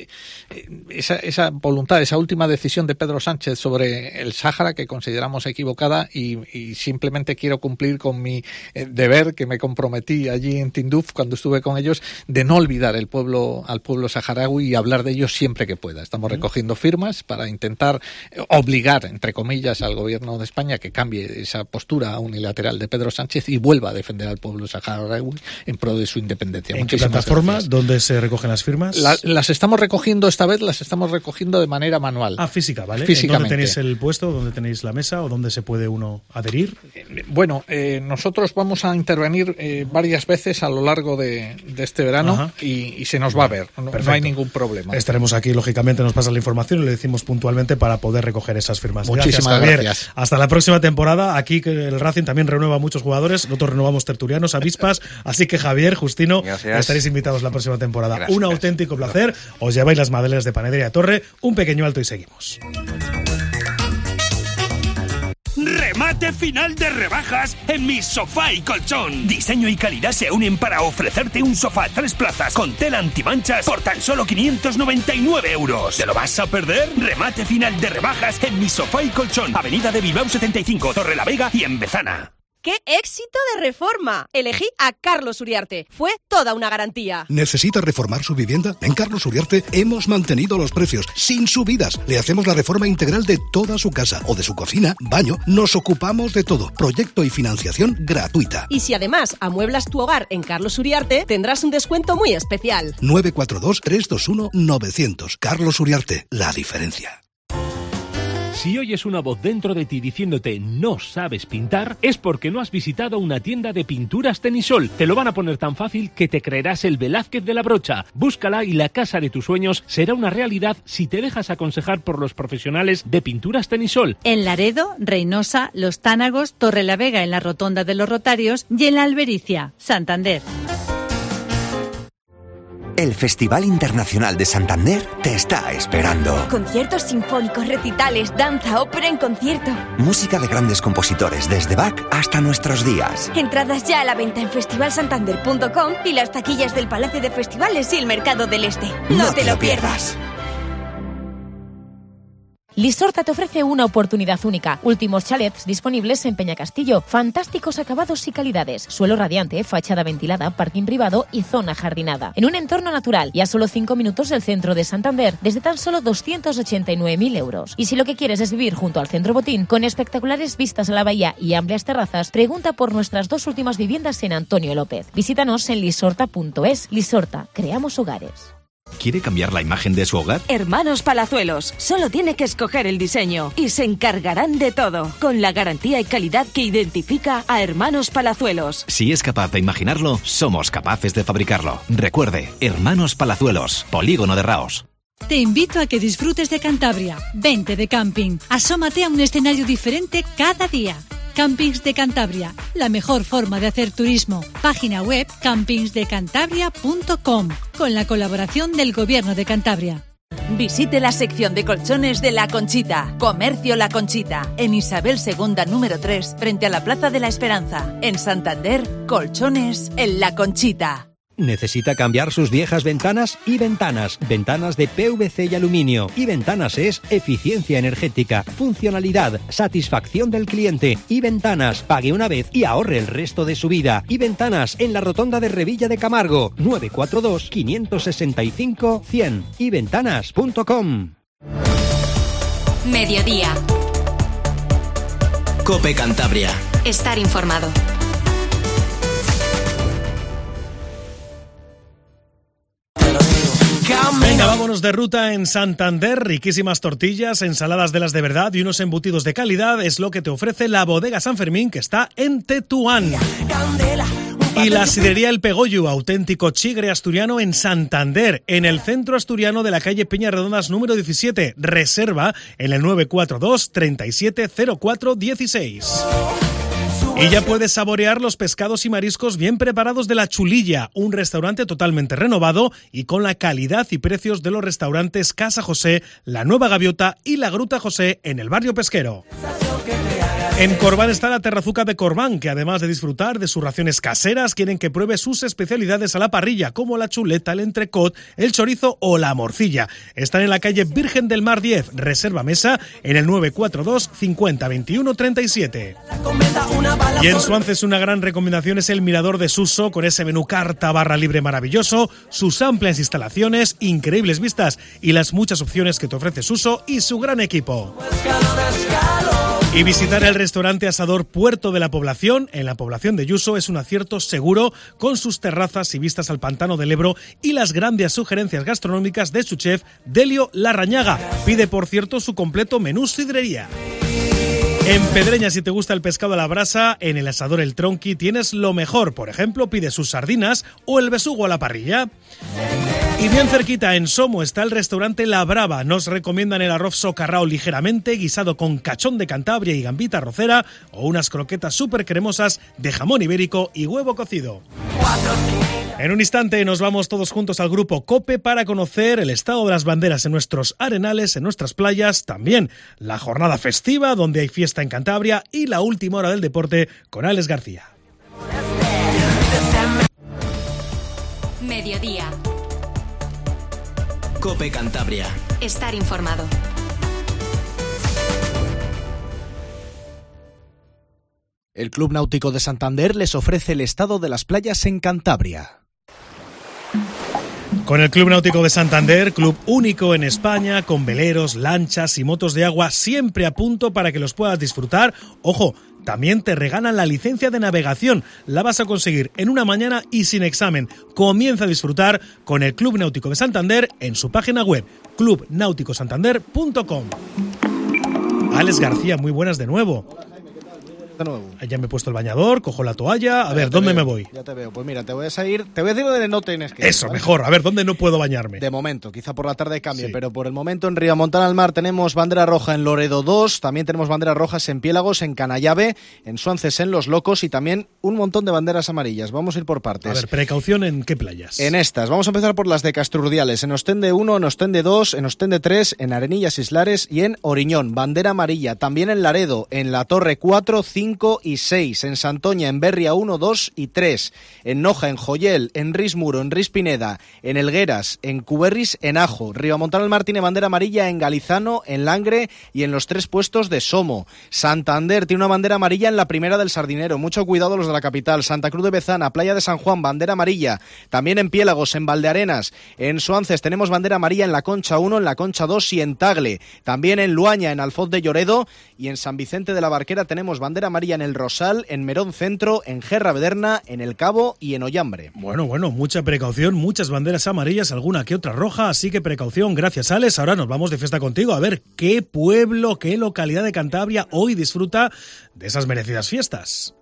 esa voluntad, esa última decisión de Pedro Sánchez sobre el Sáhara, que consideramos equivocada, y simplemente quiero cumplir con mi deber que me comprometí allí en Tinduf cuando estuve con ellos, de no olvidar al pueblo saharaui y hablar de ellos siempre que pueda. Estamos recogiendo firmas para intentar obligar, entre comillas, al gobierno de España que cambie esa postura unilateral de Pedro Sánchez y vuelva a defender al pueblo saharaui en pro de su independencia. ¿En qué plataforma? ¿Dónde se recogen las firmas? Las estamos recogiendo esta vez, las estamos recogiendo de manera manual. Física, ¿vale? Físicamente. ¿Dónde tenéis el puesto? ¿Dónde tenéis la mesa? ¿O dónde se puede uno adherir? Bueno, nosotros vamos a intervenir varias veces a lo largo de este verano y se nos va a ver. No hay ningún problema. Estaremos aquí, lógicamente, nos pasa la información y le decimos puntualmente para poder recoger esas firmas. Muchísimas gracias. Hasta la próxima temporada. Aquí que el Racing también renueva a muchos jugadores. Nosotros renovamos tertulianos, avispas. Así que Javier, Justino, estaréis invitados la próxima temporada. Gracias, un auténtico placer. Os lleváis las magdalenas de Panadería Torre. Un pequeño alto y seguimos. Remate final de rebajas en Mi Sofá y Colchón. Diseño y calidad se unen para ofrecerte un sofá 3 plazas con tela antimanchas por tan solo 599 euros. ¿Te lo vas a perder? Remate final de rebajas en Mi Sofá y Colchón. Avenida de Bilbao 75, Torrelavega y en Bezana. ¡Qué éxito de reforma! Elegí a Carlos Uriarte. Fue toda una garantía. ¿Necesita reformar su vivienda? En Carlos Uriarte hemos mantenido los precios sin subidas. Le hacemos la reforma integral de toda su casa o de su cocina, baño. Nos ocupamos de todo. Proyecto y financiación gratuita. Y si además amueblas tu hogar en Carlos Uriarte, tendrás un descuento muy especial. 942-321-900. Carlos Uriarte, la diferencia. Si oyes una voz dentro de ti diciéndote no sabes pintar, es porque no has visitado una tienda de pinturas Tenisol. Te lo van a poner tan fácil que te creerás el Velázquez de la brocha. Búscala y la casa de tus sueños será una realidad si te dejas aconsejar por los profesionales de pinturas Tenisol. En Laredo, Reynosa, Los Tánagos, Torrelavega en la Rotonda de los Rotarios y en la Albericia, Santander. El Festival Internacional de Santander te está esperando. Conciertos sinfónicos, recitales, danza, ópera en concierto. Música de grandes compositores desde Bach hasta nuestros días. Entradas ya a la venta en festivalsantander.com y las taquillas del Palacio de Festivales y el Mercado del Este. No te lo pierdas. Lisorta te ofrece una oportunidad única. Últimos chalets disponibles en Peñacastillo. Fantásticos acabados y calidades. Suelo radiante, fachada ventilada, parking privado y zona jardinada. En un entorno natural y a solo 5 minutos del centro de Santander, desde tan solo 289.000 euros. Y si lo que quieres es vivir junto al Centro Botín, con espectaculares vistas a la bahía y amplias terrazas, pregunta por nuestras 2 últimas viviendas en Antonio López. Visítanos en lisorta.es. Lisorta, creamos hogares. ¿Quiere cambiar la imagen de su hogar? Hermanos Palazuelos, solo tiene que escoger el diseño y se encargarán de todo, con la garantía y calidad que identifica a Hermanos Palazuelos. Si es capaz de imaginarlo, somos capaces de fabricarlo. Recuerde, Hermanos Palazuelos, Polígono de Raos. Te invito a que disfrutes de Cantabria. Vente de camping. Asómate a un escenario diferente cada día. Campings de Cantabria, la mejor forma de hacer turismo. Página web campingsdecantabria.com, con la colaboración del Gobierno de Cantabria. Visite la sección de colchones de La Conchita. Comercio La Conchita, en Isabel II número 3, frente a la Plaza de la Esperanza. En Santander, colchones en La Conchita. ¿Necesita cambiar sus viejas ventanas? Y Ventanas. Ventanas de PVC y aluminio. Y Ventanas es eficiencia energética, funcionalidad, satisfacción del cliente. Y Ventanas. Pague una vez y ahorre el resto de su vida. Y Ventanas en la rotonda de Revilla de Camargo. 942 565 100. Y Ventanas.com. Mediodía. COPE Cantabria. Estar informado. Venga, vámonos de ruta en Santander. Riquísimas tortillas, ensaladas de las de verdad y unos embutidos de calidad es lo que te ofrece la Bodega San Fermín, que está en Tetuán. Y la sidrería El Pegollo, auténtico chigre asturiano en Santander, en el centro asturiano de la calle Peñarredondas número 17. Reserva en el 942 370416. Y ya puedes saborear los pescados y mariscos bien preparados de La Chulilla, un restaurante totalmente renovado y con la calidad y precios de los restaurantes Casa José, La Nueva Gaviota y La Gruta José en el barrio pesquero. En Corbán está la Terrazuca de Corbán, que además de disfrutar de sus raciones caseras, quieren que pruebe sus especialidades a la parrilla, como la chuleta, el entrecot, el chorizo o la morcilla. Están en la calle Virgen del Mar 10. Reserva mesa en el 942 50 21 37. Y en Suances una gran recomendación es el Mirador de Suso, con ese menú carta barra libre maravilloso, sus amplias instalaciones, increíbles vistas y las muchas opciones que te ofrece Suso y su gran equipo. Y visitar el restaurante Asador Puerto de la Población, en la población de Yuso, es un acierto seguro, con sus terrazas y vistas al pantano del Ebro y las grandes sugerencias gastronómicas de su chef Delio Larrañaga. Pide, por cierto, su completo menú sidrería. En Pedreña, si te gusta el pescado a la brasa, en el Asador El Tronqui tienes lo mejor. Por ejemplo, pide sus sardinas o el besugo a la parrilla. Y bien cerquita, en Somo, está el restaurante La Brava. Nos recomiendan el arroz socarrao ligeramente, guisado con cachón de Cantabria y gambita arrocera, o unas croquetas súper cremosas de jamón ibérico y huevo cocido. En un instante nos vamos todos juntos al grupo COPE para conocer el estado de las banderas en nuestros arenales, en nuestras playas, también la jornada festiva donde hay fiesta en Cantabria y la última hora del deporte con Alex García. Mediodía. COPE Cantabria. Estar informado. El Club Náutico de Santander les ofrece el estado de las playas en Cantabria. Con el Club Náutico de Santander, club único en España, con veleros, lanchas y motos de agua siempre a punto para que los puedas disfrutar. Ojo, también te regalan la licencia de navegación. La vas a conseguir en una mañana y sin examen. Comienza a disfrutar con el Club Náutico de Santander en su página web, clubnauticosantander.com. Alex García, muy buenas de nuevo. De nuevo. Ya me he puesto el bañador, cojo la toalla. A ver, ¿dónde me voy? Ya te veo. Pues mira, te voy a decir donde no tienes que ir. Eso, ¿vale? Mejor. A ver, ¿dónde no puedo bañarme? De momento, quizá por la tarde cambie, sí. Pero por el momento en Riamontana al Mar tenemos bandera roja en Loredo 2, también tenemos banderas rojas en Piélagos, en Canallave, en Suances, en Los Locos y también un montón de banderas amarillas. Vamos a ir por partes. A ver, precaución, ¿en qué playas? En estas. Vamos a empezar por las de Castrurdiales, en Ostende 1, en Ostende 2, en Ostende 3, en Arenillas Islares y en Oriñón. Bandera amarilla. También en Laredo, en la Torre 4, 5 5 y 6, en Santoña, en Berria 1, 2 y 3, en Noja, en Joyel, en Rismuro, en Rispineda, en Elgueras, en Cuberris, en Ajo. Ribamontal-el-Mar tiene bandera amarilla en Galizano, en Langre y en los 3 puestos de Somo. Santander tiene una bandera amarilla en la primera del Sardinero. Mucho cuidado los de la capital. Santa Cruz de Bezana, Playa de San Juan, bandera amarilla. También en Piélagos, en Valdearenas, en Suances tenemos bandera amarilla en la Concha 1, en la Concha 2 y en Tagle. También en Luaña, en Alfoz de Lloredo y en San Vicente de la Barquera tenemos bandera amarilla en el Rosal, en Merón Centro, en Gerra-Bederna, en El Cabo y en Ollambre. Bueno, mucha precaución, muchas banderas amarillas, alguna que otra roja, así que precaución. Gracias, Alex. Ahora nos vamos de fiesta contigo a ver qué pueblo, qué localidad de Cantabria hoy disfruta de esas merecidas fiestas.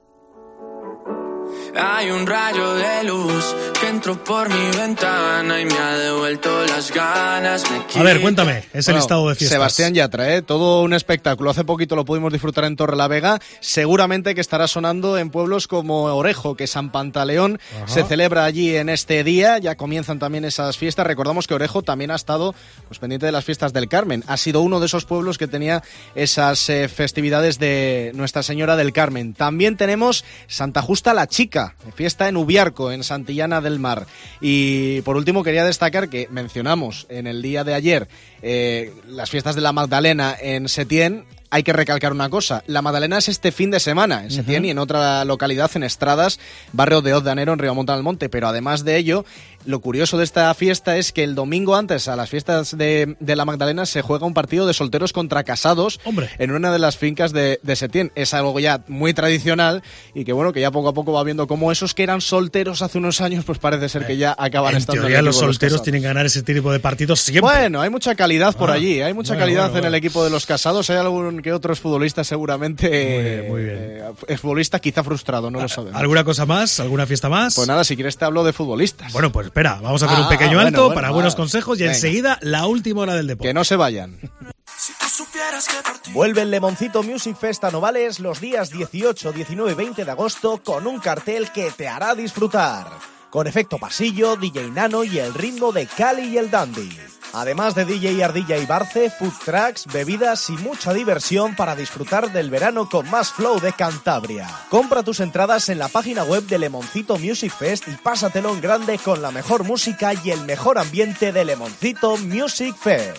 Hay un rayo de luz que entró por mi ventana y me ha devuelto las ganas. A ver, cuéntame, ese listado de fiestas. Sebastián Yatra, todo un espectáculo. Hace poquito lo pudimos disfrutar en Torrelavega. Seguramente que estará sonando en pueblos como Orejo, que San Pantaleón se celebra allí en este día. Ya comienzan también esas fiestas. Recordamos que Orejo también ha estado pendiente de las fiestas del Carmen. Ha sido uno de esos pueblos que tenía esas festividades de Nuestra Señora del Carmen. También tenemos Santa Justa la Chica, fiesta en Ubiarco, en Santillana del Mar. Y por último quería destacar que mencionamos en el día de ayer las fiestas de la Magdalena en Setién. Hay que recalcar una cosa, la Magdalena es este fin de semana en Setién y en otra localidad, en Estradas, barrio de Hoz de Anero, en Ribamontal-el-Monte. Pero además de ello, lo curioso de esta fiesta es que el domingo antes a las fiestas de la Magdalena se juega un partido de solteros contra casados en una de las fincas de Setién. Es algo ya muy tradicional y que bueno, que ya poco a poco va viendo cómo esos que eran solteros hace unos años, pues parece ser que ya acaban estando en el equipo. En teoría los solteros tienen que ganar ese tipo de partidos siempre. Bueno, hay mucha calidad por allí, hay mucha calidad en el equipo de los casados. Hay algún que otros futbolistas seguramente. Muy bien. Futbolista quizá frustrado, no lo sabemos. ¿Alguna cosa más? ¿Alguna fiesta más? Pues nada, si quieres te hablo de futbolistas. Bueno, pues espera, vamos a hacer un pequeño alto para buenos consejos y enseguida la última hora del deporte. Que no se vayan. Vuelve el Lemoncito Music Fest a Novales los días 18, 19 y 20 de agosto con un cartel que te hará disfrutar. Con efecto pasillo, DJ Nano y el ritmo de Cali y el Dandy. Además de DJ Ardilla y Barce, food trucks, bebidas y mucha diversión para disfrutar del verano con más flow de Cantabria. Compra tus entradas en la página web de Lemoncito Music Fest y pásatelo en grande con la mejor música y el mejor ambiente de Lemoncito Music Fest.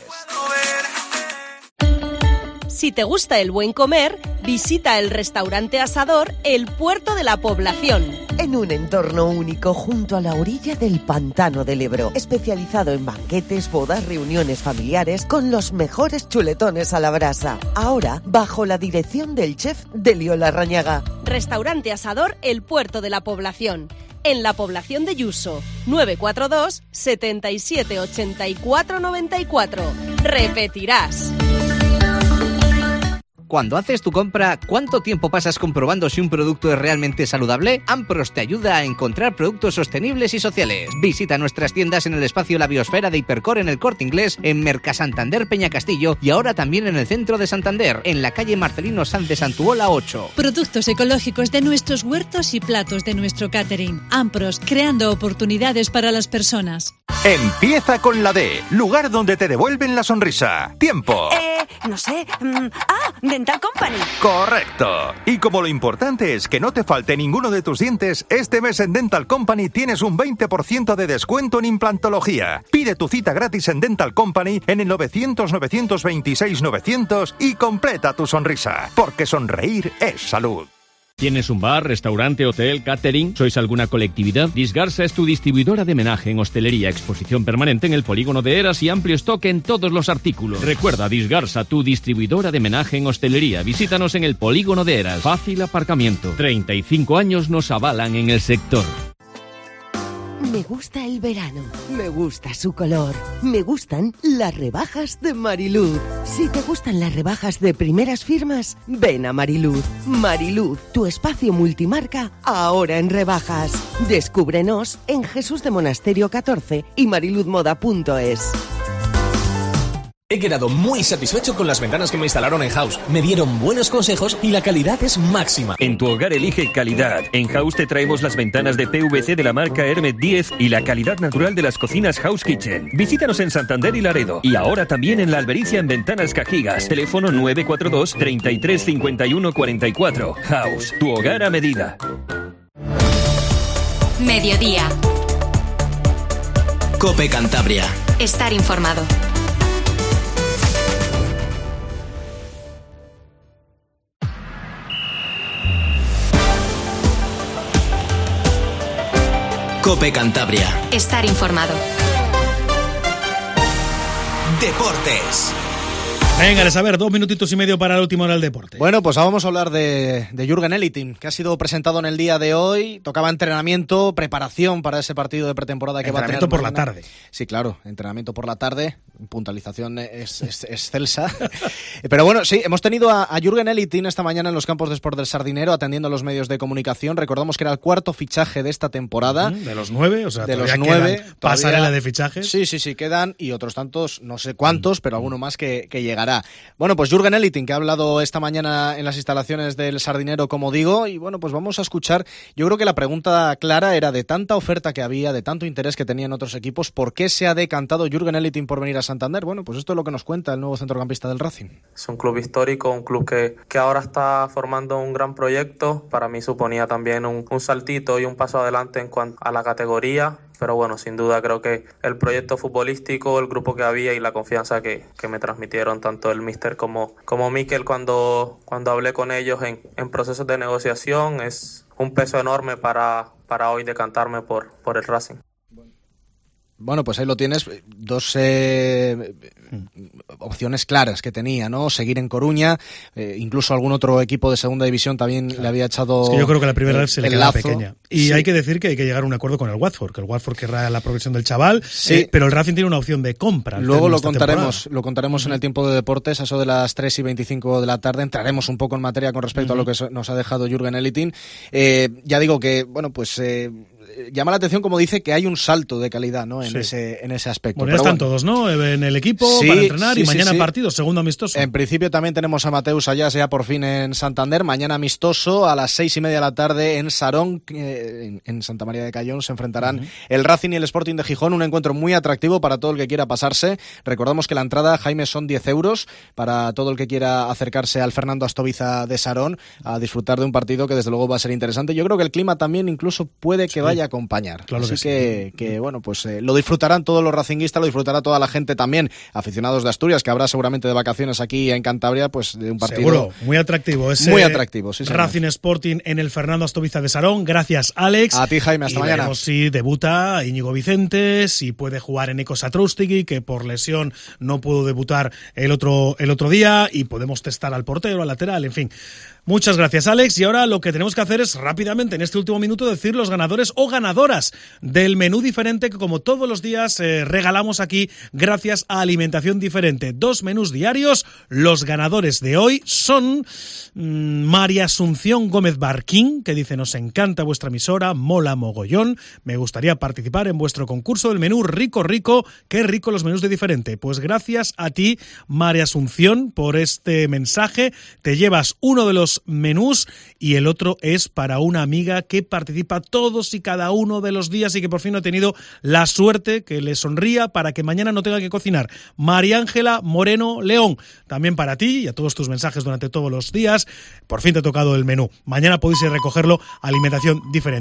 Si te gusta el buen comer, visita el restaurante Asador El Puerto de la Población. En un entorno único junto a la orilla del Pantano del Ebro, especializado en banquetes, bodas, reuniones familiares con los mejores chuletones a la brasa. Ahora, bajo la dirección del chef Delio Larrañaga. Restaurante Asador El Puerto de la Población. En la población de Yuso, 942 77 84 94. Repetirás. Cuando haces tu compra, ¿cuánto tiempo pasas comprobando si un producto es realmente saludable? Ampros te ayuda a encontrar productos sostenibles y sociales. Visita nuestras tiendas en el espacio La Biosfera de Hipercor en el Corte Inglés, en Mercasantander Peñacastillo y ahora también en el centro de Santander, en la calle Marcelino Sanz de Santuola 8. Productos ecológicos de nuestros huertos y platos de nuestro catering. Ampros, creando oportunidades para las personas. Empieza con la D, lugar donde te devuelven la sonrisa. Tiempo. No sé. Dental Company. Correcto. Y como lo importante es que no te falte ninguno de tus dientes, este mes en Dental Company tienes un 20% de descuento en implantología. Pide tu cita gratis en Dental Company en el 900-926-900 y completa tu sonrisa. Porque sonreír es salud. ¿Tienes un bar, restaurante, hotel, catering? ¿Sois alguna colectividad? Disgarsa es tu distribuidora de menaje en hostelería, exposición permanente en el polígono de Eras y amplio stock en todos los artículos. Recuerda, Disgarsa, tu distribuidora de menaje en hostelería. Visítanos en el polígono de Eras. Fácil aparcamiento. 35 años nos avalan en el sector. Me gusta el verano, me gusta su color, me gustan las rebajas de Mariluz. Si te gustan las rebajas de primeras firmas, ven a Mariluz. Mariluz, tu espacio multimarca, ahora en rebajas. Descúbrenos en Jesús de Monasterio 14 y mariluzmoda.es. He quedado muy satisfecho con las ventanas que me instalaron en House. Me dieron buenos consejos y la calidad es máxima. En tu hogar elige calidad. En House te traemos las ventanas de PVC de la marca Hermet 10 y la calidad natural de las cocinas House Kitchen. Visítanos en Santander y Laredo. Y ahora también en La Albericia en Ventanas Cajigas. Teléfono 942 33 51 44. House, tu hogar a medida. Mediodía. COPE Cantabria. Estar informado. COPE Cantabria. Estar informado. Deportes. Venga, a ver, 2 minutitos y medio para la última hora del deporte. Bueno, pues vamos a hablar de Jürgen Ellitin, que ha sido presentado en el día de hoy. Tocaba entrenamiento, preparación para ese partido de pretemporada que va a tener. Entrenamiento por la tarde. Sí, claro, entrenamiento por la tarde. Puntualización excelsa. Pero bueno, sí, hemos tenido a Jürgen Ellitin esta mañana en los campos de Sport del Sardinero, atendiendo a los medios de comunicación. Recordamos que era el 4º fichaje de esta temporada. De los 9, o sea, de los 9. Pasarela de fichajes. Sí, quedan, y otros tantos, no sé cuántos, pero alguno más que llegará. Bueno, pues Jürgen Ellitin, que ha hablado esta mañana en las instalaciones del Sardinero, como digo, y bueno, pues vamos a escuchar. Yo creo que la pregunta clara era, de tanta oferta que había, de tanto interés que tenían otros equipos, ¿por qué se ha decantado Jürgen Ellitin por venir a Santander? Bueno, pues esto es lo que nos cuenta el nuevo centrocampista del Racing. Es un club histórico, un club que ahora está formando un gran proyecto. Para mí suponía también un saltito y un paso adelante en cuanto a la categoría. Pero bueno, sin duda creo que el proyecto futbolístico, el grupo que había y la confianza que me transmitieron tanto el míster como Mikel cuando hablé con ellos en procesos de negociación, es un peso enorme para hoy decantarme por el Racing. Bueno, pues ahí lo tienes, 2 opciones claras que tenía, ¿no? Seguir en Coruña, incluso algún otro equipo de segunda división también le había echado. Es que yo creo que la primera vez se le queda lazo. Pequeña. Y sí, hay que decir que hay que llegar a un acuerdo con el Watford, que el Watford querrá la progresión del chaval, sí, pero el Racing tiene una opción de compra. Luego lo contaremos en el tiempo de deportes, a eso de las 3:25 de la tarde. Entraremos un poco en materia con respecto a lo que nos ha dejado Jürgen Ellitin. Ya digo que, bueno, pues llama la atención, como dice, que hay un salto de calidad, ¿no? En ese aspecto. Bueno, ya están todos, ¿no? En el equipo para entrenar, y mañana partido, segundo amistoso. En principio también tenemos a Mateus Ayas ya por fin en Santander. Mañana amistoso a las 6:30 de la tarde en Sarón, en Santa María de Cayón. Se enfrentarán el Racing y el Sporting de Gijón. Un encuentro muy atractivo para todo el que quiera pasarse. Recordamos que la entrada, Jaime, son 10 euros para todo el que quiera acercarse al Fernando Astoviza de Sarón a disfrutar de un partido que desde luego va a ser interesante. Yo creo que el clima también incluso puede que vaya a acompañar. Claro. Así que bueno, pues lo disfrutarán todos los racinguistas, lo disfrutará toda la gente también, aficionados de Asturias, que habrá seguramente de vacaciones aquí en Cantabria, pues de un partido. Seguro, muy atractivo. Muy atractivo, sí, señor. Racing Sporting en el Fernando Astoviza de Sarón. Gracias, Alex. A ti, Jaime, hasta mañana. Veremos si debuta Íñigo Vicente, si puede jugar Eneko Satrústegui, que por lesión no pudo debutar el otro día, y podemos testar al portero, al lateral, en fin. Muchas gracias, Alex. Y ahora lo que tenemos que hacer es rápidamente, en este último minuto, decir los ganadores o ganadoras del menú diferente que, como todos los días, regalamos aquí gracias a Alimentación Diferente. 2 menús diarios. Los ganadores de hoy son María Asunción Gómez Barquín, que dice: nos encanta vuestra emisora, mola mogollón, me gustaría participar en vuestro concurso del menú rico, qué rico los menús de Diferente. Pues gracias a ti, María Asunción, por este mensaje. Te llevas uno de los menús y el otro es para una amiga que participa todos y cada uno de los días y que por fin ha tenido la suerte que le sonría para que mañana no tenga que cocinar. María Ángela Moreno León, también para ti y a todos tus mensajes durante todos los días. Por fin te ha tocado el menú. Mañana podéis ir a recogerlo a Alimentación Diferente.